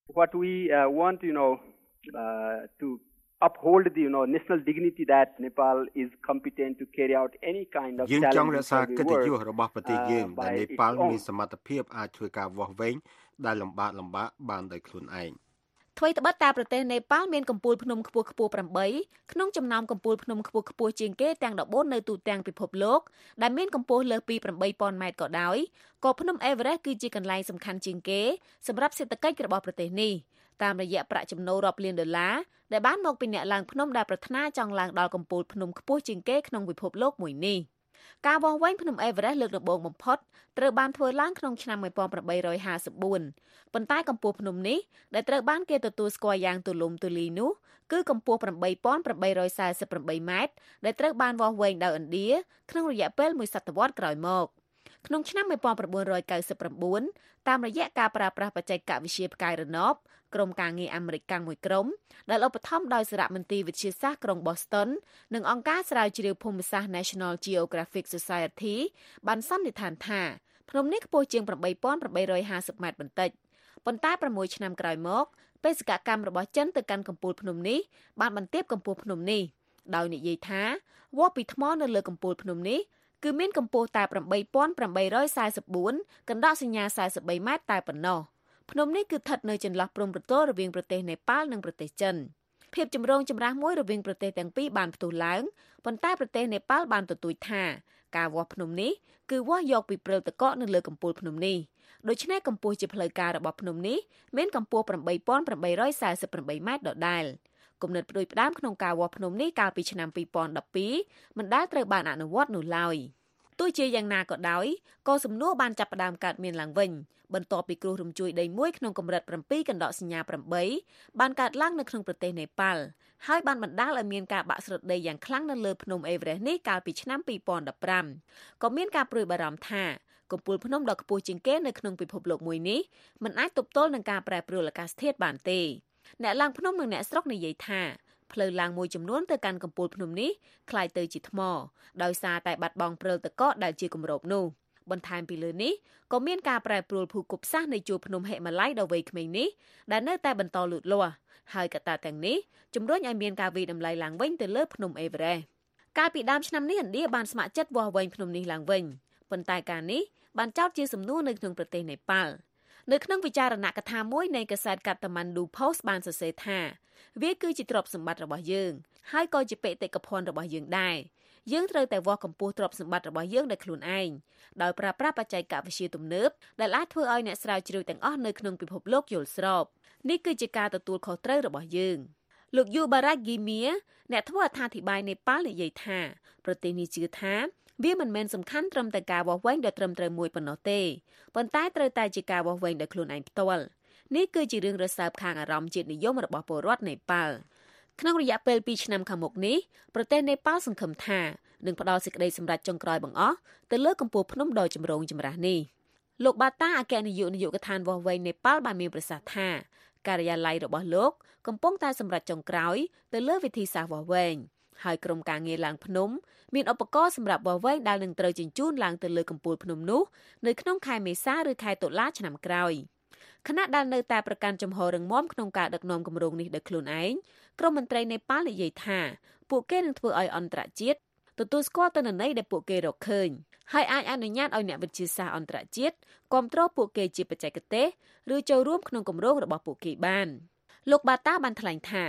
What we uh, want you know uh, to uphold the you know national dignity that Nepal is competent to carry out any kind of យើងចង់ challenge រក្សាកិត្តិយសរបស់ប្រទេសយើងដែលនេប៉ាល់មានសមត្ថភាពអាចធ្វើការវាស់វែងដែលលំបាកលំបាកបានដោយខ្លួនឯងថ្មីត្បិតតែប្រទេសនេប៉ាល់មានកំពូលភ្នំខ្ពស់ខ្ពស់ប្រាំបីក្នុងចំណោមកំពូលភ្នំខ្ពស់ខ្ពស់ជាងគេទាំងដបូននៅទូទាំងពិភពលោកដែលមានកម្ពស់លើសពី eight thousand ម៉ែត្រក៏ដោយក៏ភ្នំអេវរ៉េសគឺជាកន្លែងសំខាន់ជាងគេសម្រាប់សេដ្ឋកិច្ចរបស់ប្រទេសនេះតាមរយៈប្រាក់ចំណូលរាប់លានដុល្លារដែលបានមកពីអ្នកឡើងភ្នំដែលប្រាថ្នាចង់ឡើងដល់កំពូលភ្នំខ្ពស់ជាងគេក្នុងពិភពលោកមួយនេះការវាស់វែងភ្នំអេវរ៉េសលើកដំបូងបំផុតត្រូវបានធ្វើឡើងក្នុងឆ្នាំeighteen fifty-four ប៉ុន្តែកម្ពស់ភ្នំនេះដែលត្រូវបានគេទទួលស្គាល់យ៉ាងទូលំទូលាយនោះគឺកម្ពស់eight thousand eight hundred forty-eight ម៉ែត្រដែលត្រូវបានវាស់វែងដោយឥណ្ឌាក្នុងរយៈពេលមួយសតវត្សរ៍ក្រោយមកក្នុងឆ្នាំnineteen ninety-nine តាមរយៈការប្រើប្រាស់បច្ចេកវិទ្យាផ្កាយរណបក្រុមការងារអាមេរិកកាំងមួយក្រុមដែលឧបត្ថម្ភដោយសារមន្ទីរវិទ្យាសាស្ត្រក្រុង Boston និងអង្គការស្រាវជ្រាវភូមិសាស្ត្រ National Geographic Society បានសន្និដ្ឋានថាភ្នំនេះខ្ពស់ជាងeight thousand eight hundred fifty ម៉ែត្របន្តិចប៉ុន្តែsixឆ្នាំក្រោយមកបេសកកម្មរបស់ចិនទៅកាន់កំពូលភ្នំនេះបានបន្ទាបកម្ពស់ភ្នំនេះដោយនិយាយថាវាស់ពីថ្មនៅលើកំពូលភ្នំនេះគឺមានកម្ពស់តែeight thousand eight hundred forty-four កណ្ដោះសញ្ញាforty-threeម៉ែត្រតែប៉ុណ្ណោះភ្នំនេះគឺស្ថិតនៅចន្លោះព្រំប្រទល់រវាងប្រទេសនេប៉ាល់និងប្រទេសចិនភាពចម្រូងចម្រាសមួយរវាងប្រទេសទាំងពីរបានផ្ទុះឡើងប៉ុន្តែប្រទេសនេប៉ាល់បានទទូចថាការវាស់ភ្នំនេះគឺវាស់យកពីព្រិលតកកនៅលើកំពូលភ្នំនេះដូច្នេះកម្ពស់ជាផ្លូវការរបស់ភ្នំនេះមានកម្ពស់eight thousand eight hundred forty-eightម៉ែត្រដដែលគំនិតផ្ដួចផ្ដើមក្នុងការវាស់ភ្នំនេះកាលពីឆ្នាំtwo thousand twelveមិនដែលត្រូវបានអនុវត្តនោះឡើយទោះជាយ៉ាងណាក៏ដោយក៏សំណួរបានចាប់ផ្ដើមកើតមានឡើងវិញបន្ទាប់ពីគ្រោះរំជួយដីមួយក្នុងកម្រិតsevenកណ្ដោះសញ្ញាeightបានកើតឡើងនៅក្នុងប្រទេសនេប៉ាល់ហើយបានបណ្ដាលឲ្យមានការបាក់ស្រុតដីយ៉ាងខ្លាំងនៅលើភ្នំអេវរ៉េសនេះកាលពីឆ្នាំtwo thousand fifteenក៏មានការព្រួយបារម្ភថាកំពូលភ្នំដ៏ខ្ពស់ជាងគេនៅក្នុងពិភពលោកមួយនេះមិនអាចទប់ទល់នឹងការប្រែប្រួលអាកាសធាតុបានទេអ្នកឡើងភ្នំនិងអ្នកស្រុកនិយាយថាផ្លូវឡើងមួយចំនួនទៅកាន់កំពូលភ្នំនេះคล้ายទៅជាថ្មដោយសារតែបាត់បង់ព្រិលតកកដែលជាគម្របនោះបន្ថែមពីលើនេះក៏មានការប្រែប្រួលភូមិសាស្ត្រនៃជួរភ្នំហិមាល័យដ៏វែងក្មេងនេះដែលនៅតែបន្តលូតលាស់ហើយកត្តាទាំងនេះជំរុញឲ្យមានការវិយតម្លៃឡើងវិញទៅលើភ្នំអេវរ៉េសកាលពីដើមឆ្នាំនេះឥណ្ឌាបានស្ម័គ្រចិត្តវាស់វែងភ្នំនេះឡើងវិញប៉ុន្តែការនេះបានចោទជាសំណួរនៅក្នុងប្រទេសនេប៉ាល់នៅក្នុងវិចារណកថាមួយនៃកាសែត Kathmandu Post បានសរសេរថាវាគឺជាទ្រព្យសម្បត្តិរបស់យើងហើយក៏ជាបេតិកភណ្ឌរបស់យើងដែរយើងត្រូវតែវាស់កម្ពស់ទ្រព្យសម្បត្តិរបស់យើងដោយខ្លួនឯងដោយប្រើប្រាស់បច្ចេកវិទ្យាទំនើបដែលអាចធ្វើឲ្យអ្នកស្រាវជ្រាវទាំងអស់នៅក្នុងពិភពលោកយល់ស្របនេះគឺជាការទទួលខុសត្រូវរបស់យើងលោក Yubarak Gimia អ្នកធ្វើអត្ថាធិប្បាយនេប៉ាល់និយាយថាប្រទេសនេះជឿថាវាមិនមែនសំខាន់ត្រឹមតែការវាស់វែងដ៏ត្រឹមត្រូវមួយប៉ុណ្ណោះទេប៉ុន្តែត្រូវតែជាការវាស់វែងដោយខ្លួនឯងផ្ទាល់នេះគឺជារឿងរសើបខាងអារម្មណ៍ជាតិនិយមរបស់ពលរដ្ឋនេប៉ាល់ក្នុងរយៈពេលtwoឆ្នាំខាងមុខនេះប្រទេសនេប៉ាល់សង្ឃឹមថានឹងផ្ដល់សេចក្តីសម្រេចចុងក្រោយបង្អស់ទៅលើកម្ពស់ភ្នំដ៏ចម្រូងចម្រាសនេះលោកបាតាអគ្គនាយកនាយកដ្ឋានវាស់វែងនេប៉ាល់បានមានប្រសាសន៍ថាការិយាល័យរបស់លោកកំពុងតែសម្រេចចុងក្រោយទៅលើវិធីសាស្ត្រវាស់វែងហើយក្រុមការងារឡើងភ្នំមានឧបករណ៍សម្រាប់វាស់វែងដែលនឹងត្រូវជញ្ជូនឡើងទៅលើកំពូលភ្នំនោះនៅក្នុងខែមេសាឬខែតុលាឆ្នាំក្រោយខណៈដែលនៅតែប្រកាន់ជំហររឹងមាំក្នុងការដឹកនាំគម្រោងនេះដោយខ្លួនឯងក្រុមមន្ត្រីនេប៉ាល់និយាយថាពួកគេនឹងធ្វើឲ្យអន្តរជាតិទទួលស្គាល់ទិន្នន័យដែលពួកគេរកឃើញហើយអាចអនុញ្ញាតឲ្យអ្នកវិទ្យាសាស្ត្រអន្តរជាតិគាំទ្រពួកគេជាបច្ចេកទេសឬចូលរួមក្នុងគម្រោងរបស់ពួកគេបានលោកបាតាបានថ្លែងថា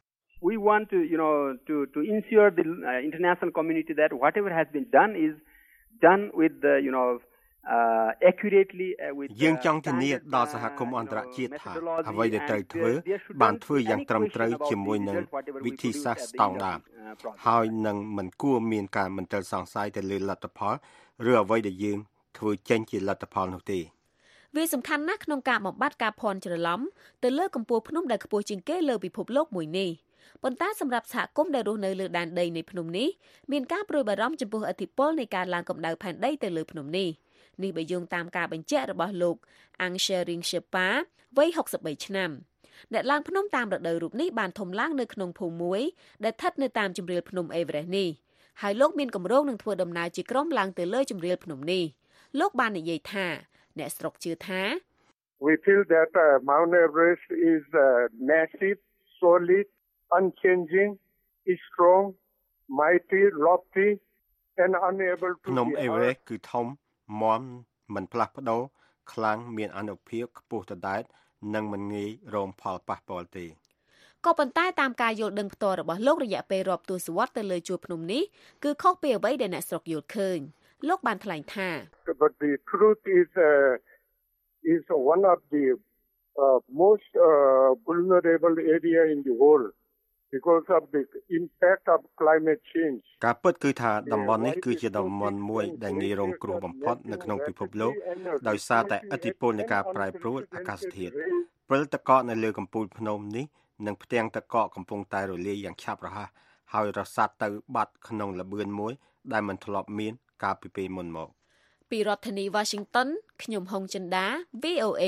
We want to, you know, to, to ensure the uh, international community that whatever has been done is done with the, you know, uh, accurately uh, with យើងចង់ធានាដល់សហគមន៍អន្តរជាតិថាអ្វីដែលត្រូវធ្វើបានធ្វើយ៉ាងត្រឹមត្រូវជាមួយនឹងវិធីសាស្ត្រស្តង់ដារហើយនឹងមិនគួរមានការមិនត្រូវសង្ស័យទៅលើលទ្ធផលឬអ្វីដែលយើងធ្វើចេញជាលទ្ធផលនោះទេវាសំខាន់ណាស់ក្នុងការបំបត្តិការភ័ន្តច្រឡំទៅលើកម្ពស់ភ្នំដែលខ្ពស់ជាងគេលើពិភពលោកមួយនេះប៉ុន្តែសម្រាប់សហគមន៍ដែលរស់នៅលើដែនដីនៃភ្នំនេះមានការព្រួយបារម្ភចំពោះឥទ្ធិពលនៃការឡើងកម្ដៅផែនដីទៅលើភ្នំនេះនេះបើយោងតាមការបញ្ជាក់របស់លោក Angshering Sherpa វ័យsixty-threeឆ្នាំអ្នកឡើងភ្នំតាមរដូវរូបនេះបានធំឡើងនៅក្នុងភូមិមួយដែលស្ថិតនៅតាមជម្រាលភ្នំអេវរ៉េសនេះហើយលោកមានគម្រោងនឹងធ្វើដំណើរជាក្រុមឡើងទៅលើជម្រាលភ្នំនេះលោកបាននិយាយថាអ្នកស្រុកជឿថា We feel that uh, Mount Everest is uh, massive, solid, unchanging, is strong, mighty, lofty, and unable to ភ្នំ Everest គឺធំមាំមិនផ្លាស់ប្ដូរខ្លាំងមានអានុភាពខ្ពស់ដដែលនិងមិនងាយរងផលប៉ះពាល់ទេក៏ប៉ុន្តែតាមការយល់ដឹងផ្ទាល់របស់លោករយៈពេលរាប់ទសវត្សរ៍ទៅលើជួរភ្នំនេះគឺខុសពីអ្វីដែលអ្នកស្រុកយល់ឃើញលោកបានថ្លែងថា But the truth is uh, is one of the uh, most uh, vulnerable area in the world because of the impact of climate change ការពិតគឺថាតំបន់នេះគឺជាតំបន់មួយដែលងាយរងគ្រោះបំផុតនៅក្នុងពិភពលោកដោយសារតែឥទ្ធិពលនៃការប្រែប្រួលអាកាសធាតុព្រិលទឹកកកនៅលើកំពូលភ្នំនេះនិងផ្ទាំងទឹកកកកំពុងតែរលាយយ៉ាងឆាប់រហ័សហើយរសាត់ទៅបាត់ក្នុងល្បឿនមួយដែលមិនធ្លាប់មានកាលពីពេលមុនមកពីរដ្ឋធានី Washington ខ្ញុំហុងចិន្តា វី អូ เอ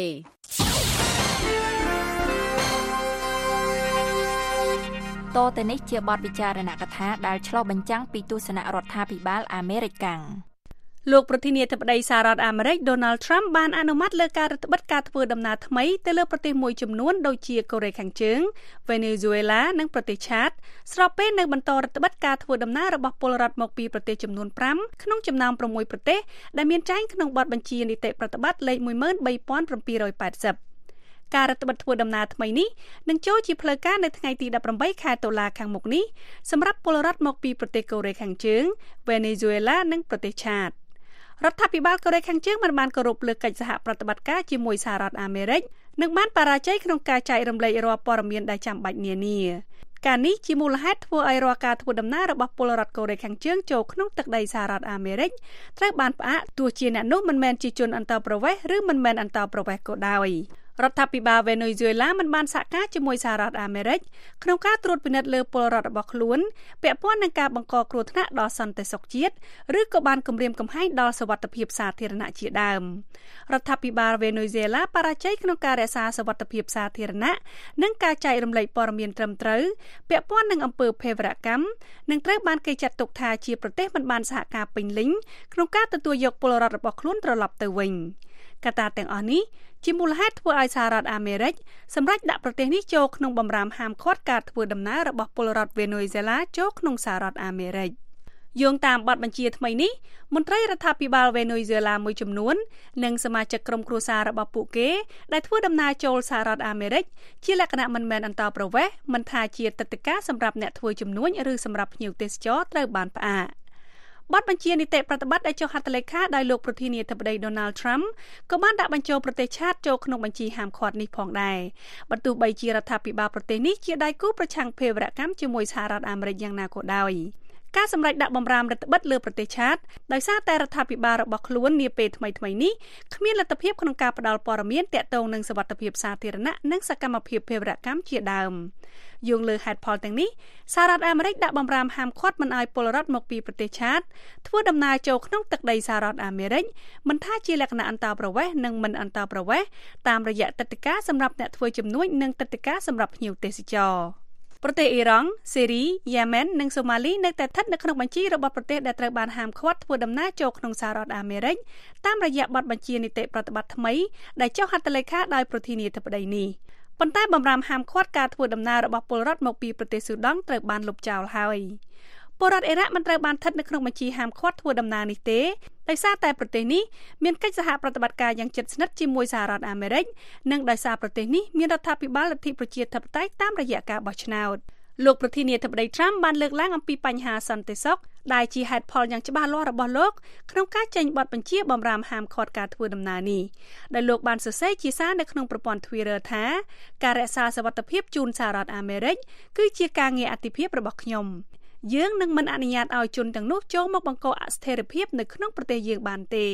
តទៅនេះជាបទវិចារណកថាដែលឆ្លុះបញ្ចាំងពីទស្សនៈរដ្ឋាភិបាលអាមេរិកកាំងលោកប្រធានាធិបតីសហរដ្ឋអាមេរិក Donald Trump បានអនុម័តលើការរដ្ឋបិទការធ្វើដំណើរថ្មីទៅលើប្រទេសមួយចំនួនដូចជាកូរ៉េខាងជើង Venezuela និងប្រទេសឆាតស្របពេលនៅបន្តរដ្ឋបិទការធ្វើដំណើររបស់ពលរដ្ឋមកពីប្រទេសចំនួនfiveក្នុងចំណោមsixប្រទេសដែលមានចែងក្នុងបទបញ្ជានីតិប្រតិបត្តិលេខone three seven eight zeroការរដ្ឋបិទធ្វើដំណើរថ្មីនេះនឹងចូលជាផ្លូវការនៅថ្ងៃទីeighteenខែតុលាខាងមុខនេះសម្រាប់ពលរដ្ឋមកពីប្រទេសកូរ៉េខាងជើង Venezuela និងប្រទេសឆាតរដ្ឋាភិបាលកូរ៉េខាងជើងមិនបានគោរពលើកិច្ចសហប្រតិបត្តិការជាមួយសហរដ្ឋអាមេរិកនិងបានបរាជ័យក្នុងការចែករំលែករាល់ព័ត៌មានដែលចាំបាច់នានាការនេះជាមូលហេតុធ្វើឲ្យរាល់ការធ្វើដំណើររបស់ពលរដ្ឋកូរ៉េខាងជើងចូលក្នុងទឹកដីសហរដ្ឋអាមេរិកត្រូវបានផ្អាកទោះជាអ្នកនោះមិនមែនជាជនអន្តោប្រវេសន៍ឬមិនមែនអន្តោប្រវេសន៍ក៏ដោយរដ្ឋាភិបាល Venezuela មិនបានសហការជាមួយសហរដ្ឋអាមេរិកក្នុងការត្រួតពិនិត្យលើពលរដ្ឋរបស់ខ្លួនពាក់ព័ន្ធនឹងការបង្កគ្រោះថ្នាក់ដល់សន្តិសុខជាតិឬក៏បានគំរាមកំហែងដល់សុវត្ថិភាពសាធារណៈជាដើមរដ្ឋាភិបាល Venezuela បរាជ័យក្នុងការរក្សាសុវត្ថិភាពសាធារណៈនិងការចែករំលែកព័ត៌មានត្រឹមត្រូវពាក់ព័ន្ធនឹងអំពើភេរវកម្មនិងត្រូវបានគេចាត់ទុកថាជាប្រទេសមិនបានសហការពេញលេញក្នុងការទទួលយកពលរដ្ឋរបស់ខ្លួនត្រឡប់ទៅវិញកត្តាទាំងអស់នេះជាមូលហេតុធ្វើឲ្យសហរដ្ឋអាមេរិកសម្រេចដាក់ប្រទេសនេះចូលក្នុងបម្រាមហាមឃាត់ការធ្វើដំណើររបស់ពលរដ្ឋ Venezuela ចូលក្នុងសហរដ្ឋអាមេរិកយោងតាមបទបញ្ជាថ្មីនេះមន្ត្រីរដ្ឋាភិបាល Venezuela មួយចំនួននិងសមាជិកក្រុមគ្រួសាររបស់ពួកគេដែលធ្វើដំណើរចូលសហរដ្ឋអាមេរិកជាលក្ខណៈមិនមែនអន្តោប្រវេសន៍មិនថាជាទឹកដីការសម្រាប់អ្នកធ្វើជំនួញឬសម្រាប់ភ្ញៀវទេសចរត្រូវបានផ្អាកបទបញ្ជានីតិប្រតិបត្តិដែលចុះហត្ថលេខាដោយលោកប្រធានាធិបតី Donald Trump ក៏បានដាក់បញ្ចូលប្រទេសឆាតចូលក្នុងបញ្ជីហាមឃាត់នេះផងដែរបើទោះបីជារដ្ឋាភិបាលប្រទេសនេះជាដៃគូប្រឆាំងភេរវកម្មជាមួយសហរដ្ឋអាមេរិកយ៉ាងណាក៏ដោយការសម្រេចដាក់បម្រាមរដ្ឋបិទលើប្រទេសឆាតដោយសារតែរដ្ឋាភិបាលរបស់ខ្លួននាពេលថ្មីៗនេះគ្មានលទ្ធភាពក្នុងការផ្តល់ព័ត៌មានទាក់ទងនឹងសុវត្ថិភាពសាធារណៈនិងសកម្មភាពភេរវកម្មជាដើមយោងលើហេតុផលទាំងនេះសហរដ្ឋអាមេរិកដាក់បម្រាមហាមឃាត់មិនឲ្យពលរដ្ឋមកពីប្រទេសឆាតធ្វើដំណើរចូលក្នុងទឹកដីសហរដ្ឋអាមេរិកមិនថាជាលក្ខណៈអន្តោប្រវេសន៍និងមិនអន្តោប្រវេសន៍តាមរយៈទឹកដីការសម្រាប់អ្នកធ្វើជំនួញនិងទឹកដីការសម្រាប់ភ្ញៀវទេសចរប្រទេសអ៊ីរ៉ង់ សេរី យេម៉ែននិងសូម៉ាលីនៅតែស្ថិតនៅក្នុងបញ្ជីរបស់ប្រទេសដែលត្រូវបានហាមឃាត់ធ្វើដំណើរចូលក្នុងសហរដ្ឋអាមេរិកតាមរយៈបទបញ្ជានីតិប្រតិបត្តិថ្មីដែលចុះហត្ថលេខាដោយប្រធានាធិបតីនេះប៉ុន្តែបម្រាមហាមឃាត់ការធ្វើដំណើររបស់ពលរដ្ឋមកពីប្រទេសស៊ូដង់ត្រូវបានលុបចោលហើយពលរដ្ឋអ៊ីរ៉ាក់មិនត្រូវបានស្ថិតនៅក្នុងបញ្ជីហាមឃាត់ធ្វើដំណើរនេះទេដោយសារតែប្រទេសនេះមានកិច្ចសហប្រតិបត្តិការយ៉ាងជិតស្និទ្ធជាមួយសហរដ្ឋអាមេរិកនិងដោយសារប្រទេសនេះមានរដ្ឋាភិបាលលទ្ធិប្រជាធិបតេយ្យតាមរយៈការបោះឆ្នោតលោកប្រធានាធិបតី Trump បានលើកឡើងអំពីបញ្ហាសន្តិសុខដែលជាហេតុផលយ៉ាងច្បាស់លាស់របស់លោកក្នុងការចេញបទបញ្ជាបម្រាមហាមឃាត់ការធ្វើដំណើរនេះដែលលោកបានសរសេរជាសារនៅក្នុងប្រព័ន្ធ Twitter ថាការរក្សាសុវត្ថិភាពជូនសហរដ្ឋអាមេរិកគឺជាការងារអាទិភាពរបស់ខ្ញុំយើងនឹងមិនអនុញ្ញាតឲ្យជនទាំងនោះចូលមកបង្កអស្ថិរភាពនៅក្នុងប្រទេសយើងបានទេ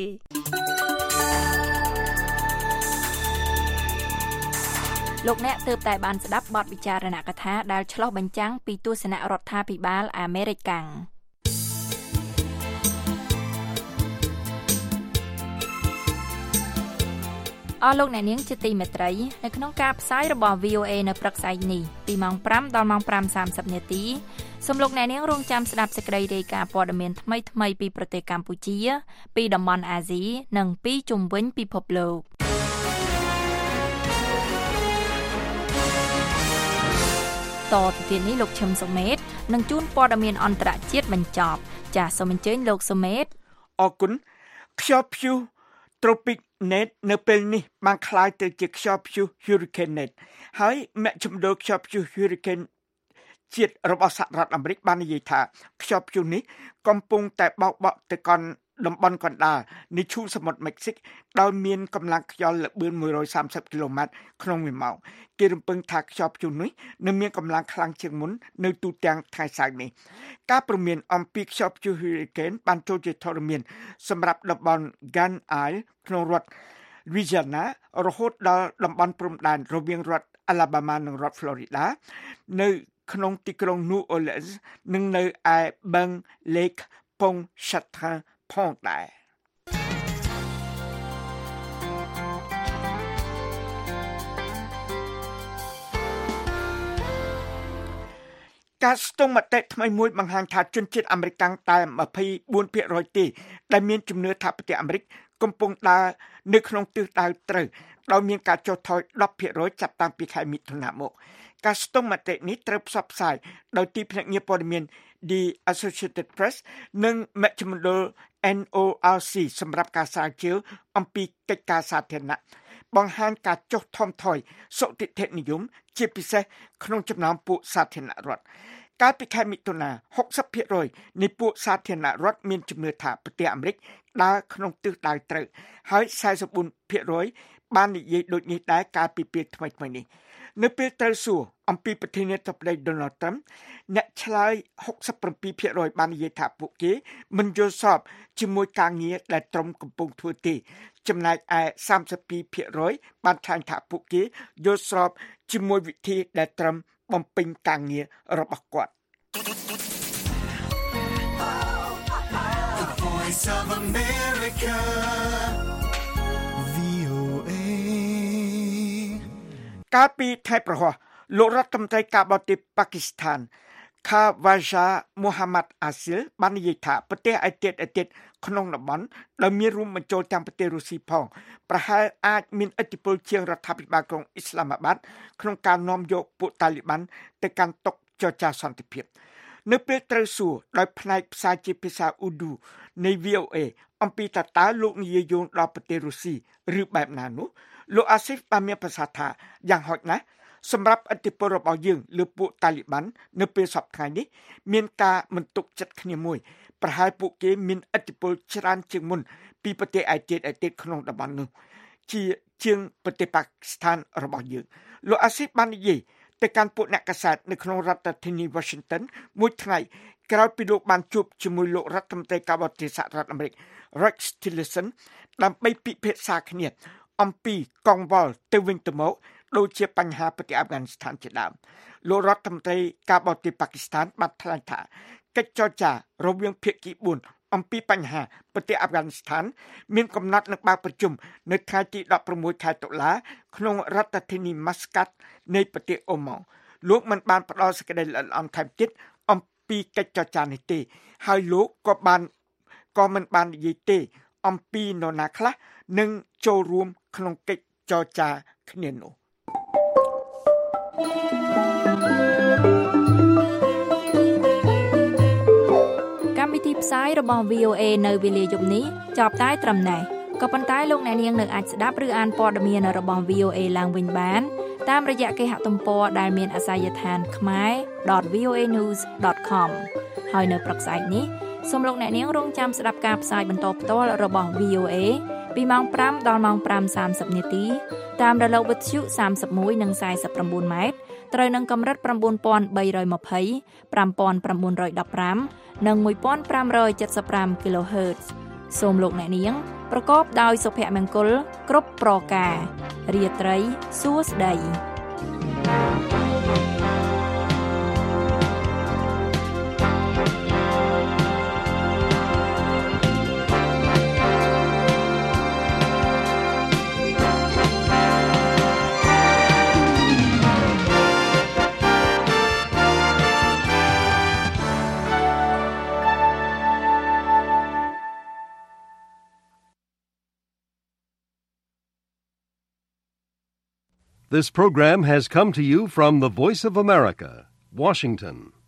លោកអ្នកទើបតែបានស្ដាប់បទវិចារណកថាដែលឆ្លុះបញ្ចាំងពីទស្សនៈរដ្ឋាភិបាលអាមេរិកកាំងអស់លោកអ្នកនាងជាទីមេត្រីនៅក្នុងការផ្សាយរបស់ វី អូ เอ នៅព្រឹកស្អែកនេះពីម៉ោងfiveដល់ម៉ោងfiveសាមសិបនាទីសូមលោកអ្នកនាងរងចាំស្ដាប់សេចក្តីរាយការណ៍ព័ត៌មានថ្មីៗពីប្រទេសកម្ពុជាពីតំបន់អាស៊ីនិងពីជុំវិញពិភពលោកបន្តទៅទៀតនេះលោកឈឹមសុមេតនឹងជួនព័ត៌មានអន្តរជាតិបញ្ចប់ចាសសូមអញ្ជើញលោកសុមេតអរគុណខ្យល់ព្យុះ Tropic Net នៅពេលនេះបានក្លាយទៅជាខ្យល់ព្យុះ Hurricane Net ហើយមជ្ឈមណ្ឌលខ្យល់ព្យុះ Hurricane ជាតិរបស់សហរដ្ឋអាមេរិកបាននិយាយថាខ្យល់ព្យុះនេះកំពុងតែបោកបក់ទៅកាន់តំបន់កណ្ដាលនៃឈូងសមុទ្រមិចស៊ិកដោយមានកម្លាំងខ្យល់ល្បឿនមួយរយសាមសិបគីឡូម៉ែត្រក្នុងមួយម៉ោងគេរំពឹងថាខ្យល់ព្យុះនេះនឹងមានកម្លាំងខ្លាំងជាងមុននៅទូទាំងថ្ងៃសៅរ៍នេះការព្រមានអំពីខ្យល់ព្យុះ Hurricane បានចូលជាធរមានសម្រាប់តំបន់ Gan Isle ក្នុងរដ្ឋ Louisiana រហូតដល់តំបន់ព្រំដែនរវាងរដ្ឋ Alabama និងរដ្ឋ Florida នៅក្នុងទីក្រុង New Orleans និងនៅឯបឹង Lake Pontchartrain ផងដែរការស្ទង់មតិថ្មីមួយបង្ហាញថាជនជាតិអាមេរិកតែម្ភៃបួនភាគរយទេដែលមានជំនឿថាប្រទេសអាមេរិកកំពុងដើរនៅក្នុងទិសដៅត្រូវដោយមានការចុះថយដប់ភាគរយចាប់តាំងពីខែមិថុនាមកការស្ទង់មតិនេះត្រូវផ្សព្វផ្សាយដោយទីភ្នាក់ងារព័ត៌មាន The Associated Press និងមជ្ឈមណ្ឌល N O R C សម្រាប់ការស្រាវជ្រាវអំពីកិច្ចការសាធារណៈបង្ហាញការចុះថមថយសុតិធិនិយមជាពិសេសក្នុងចំណោមពួកសាធារណរដ្ឋកាលពីខែមិថុនា ហុកសិបភាគរយ នៃពួកសាធារណរដ្ឋមានជំនឿថាប្រទេសអាមេរិកដើរក្នុងទិសដៅត្រូវហើយសែនសិបបួនភាគរយ បាននិយាយដូចនេះដែរកាលពីពេលថ្មីៗនេះនៅពេលត្រូវសួរអំពីប្រធានាធិបតី Donald Trump អ្នកឆ្លើយ ហុកសិបប្រាំពីរភាគរយ បាននិយាយថាពួកគេមិនយល់សប្តិជាមួយការងារដែលទ្រង់កំពុងធ្វើទេចំណែកឯសាមសិបពីរភាគរយ បានថ្លែងថាពួកគេយល់ស្របជាមួយវិធីដែលទ្រង់បំពេញការងាររបស់គាត់ The Voice of America កាលពីថៃប្រហោះលោករដ្ឋមន្ត្រីការបរទេសប៉ាគីស្ថាន Khawaja Mohammad Asil បាននិយាយថាប្រទេសឯទៀតឯទៀតក្នុងតំបន់ដែលមានរួមបញ្ចូលទាំងប្រទេសរុស្ស៊ីផងប្រហែលអាចមានឥទ្ធិពលជាងរដ្ឋាភិបាលក្រុងអ៊ីស្លាមាបាតក្នុងការនាំយកពួកតាលីបានទៅកាន់តុចរចាសន្តិភាពនៅពេលត្រូវសួរដោយផ្នែកផ្សាយជាភាសាអ៊ូឌូនៃ V O A អំពីតើតើលោកនិយាយយោងដល់ប្រទេសរុស្ស៊ីឬបែបណានោះលោកអាស៊ីហ្វបានមានប្រសាសន៍ថាយ៉ាងហោចណាស់សម្រាប់ឥទ្ធិពលរបស់យើងលើពួកតាលីបាននៅពេលសប្តាហ៍នេះមានការមិនទុកចិត្តគ្នាមួយប្រហែលពួកគេមានឥទ្ធិពលច្រើនជាងមុនពីប្រទេសឯទៀតឯទៀតក្នុងតំបន់នោះជាជាងប្រទេសប៉ាគីស្ថានរបស់យើងលោកអាស៊ីហ្វបាននិយាយទៅកាន់ពួកអ្នកកាសែតនៅក្នុងរដ្ឋធានី Washington មួយថ្ងៃក្រោយពីលោកបានជួបជាមួយលោករដ្ឋមន្ត្រីការបរទេសសហរដ្ឋអាមេរិក Rex Tillerson ដើម្បីពិភាក្សាគ្នាអំពីកង្វល់ទៅវិញទៅមកដូចជាបញ្ហាប្រទេសអាហ្វហ្គានីស្ថានជាដើមលោករដ្ឋមន្ត្រីការបរទេសប៉ាគីស្ថានបានថ្លែងថាកិច្ចចរចារវាងភាគីបួនអំពីបញ្ហាប្រទេសអាហ្វហ្គានីស្ថានមានកំណត់នឹងបើកប្រជុំនៅថ្ងៃទីដប់ប្រាំមួយខែតុលាក្នុងរដ្ឋធានី Muscat នៃប្រទេសអូម៉ង់លោកមិនបានផ្ដល់សេចក្តីល្អិតល្អន់ថែមទៀតអំពីកិច្ចចរចានេះទេហើយលោកក៏បានក៏មិនបាននិយាយទេអំពីនរណាខ្លះនឹងចូលរួមក្នុងកិច្ចចរចាគ្នានោះកម្មវិធីផ្សាយរបស់ V O A នៅវេលាយប់នេះចប់តែត្រឹមនេះក៏ប៉ុន្តែលោកអ្នកនាងនៅអាចស្ដាប់ឬអានព័ត៌មានរបស់ V O A ឡើងវិញបានតាមរយៈគេហទំព័រដែលមានអាសយដ្ឋាន khmae dot v o a news dot com ហើយនៅព្រឹកស្អែកនេះសូមលោកអ្នកនាងរងចាំស្ដាប់ការផ្សាយបន្តផ្ទាល់របស់ V O A ពីម៉ោងប្រាំដល់ម៉ោងប្រាំសាមសិបនាទីតាមរលកវិទ្យុសាមសិបមួយនិងសាយសិបប្រាំបួនម៉ែត្រត្រូវនឹងកម្រិត៩បី២០ ៥៩១៥ និងមួយពាន់ប្រាំរយเจ็ดสิบห้า kHz សូមលោកអ្នកនាងប្រកបដោយសុភមង្គលគ្រប់ប្រការរាត្រីសួស្តី This program has come to you from the Voice of America, Washington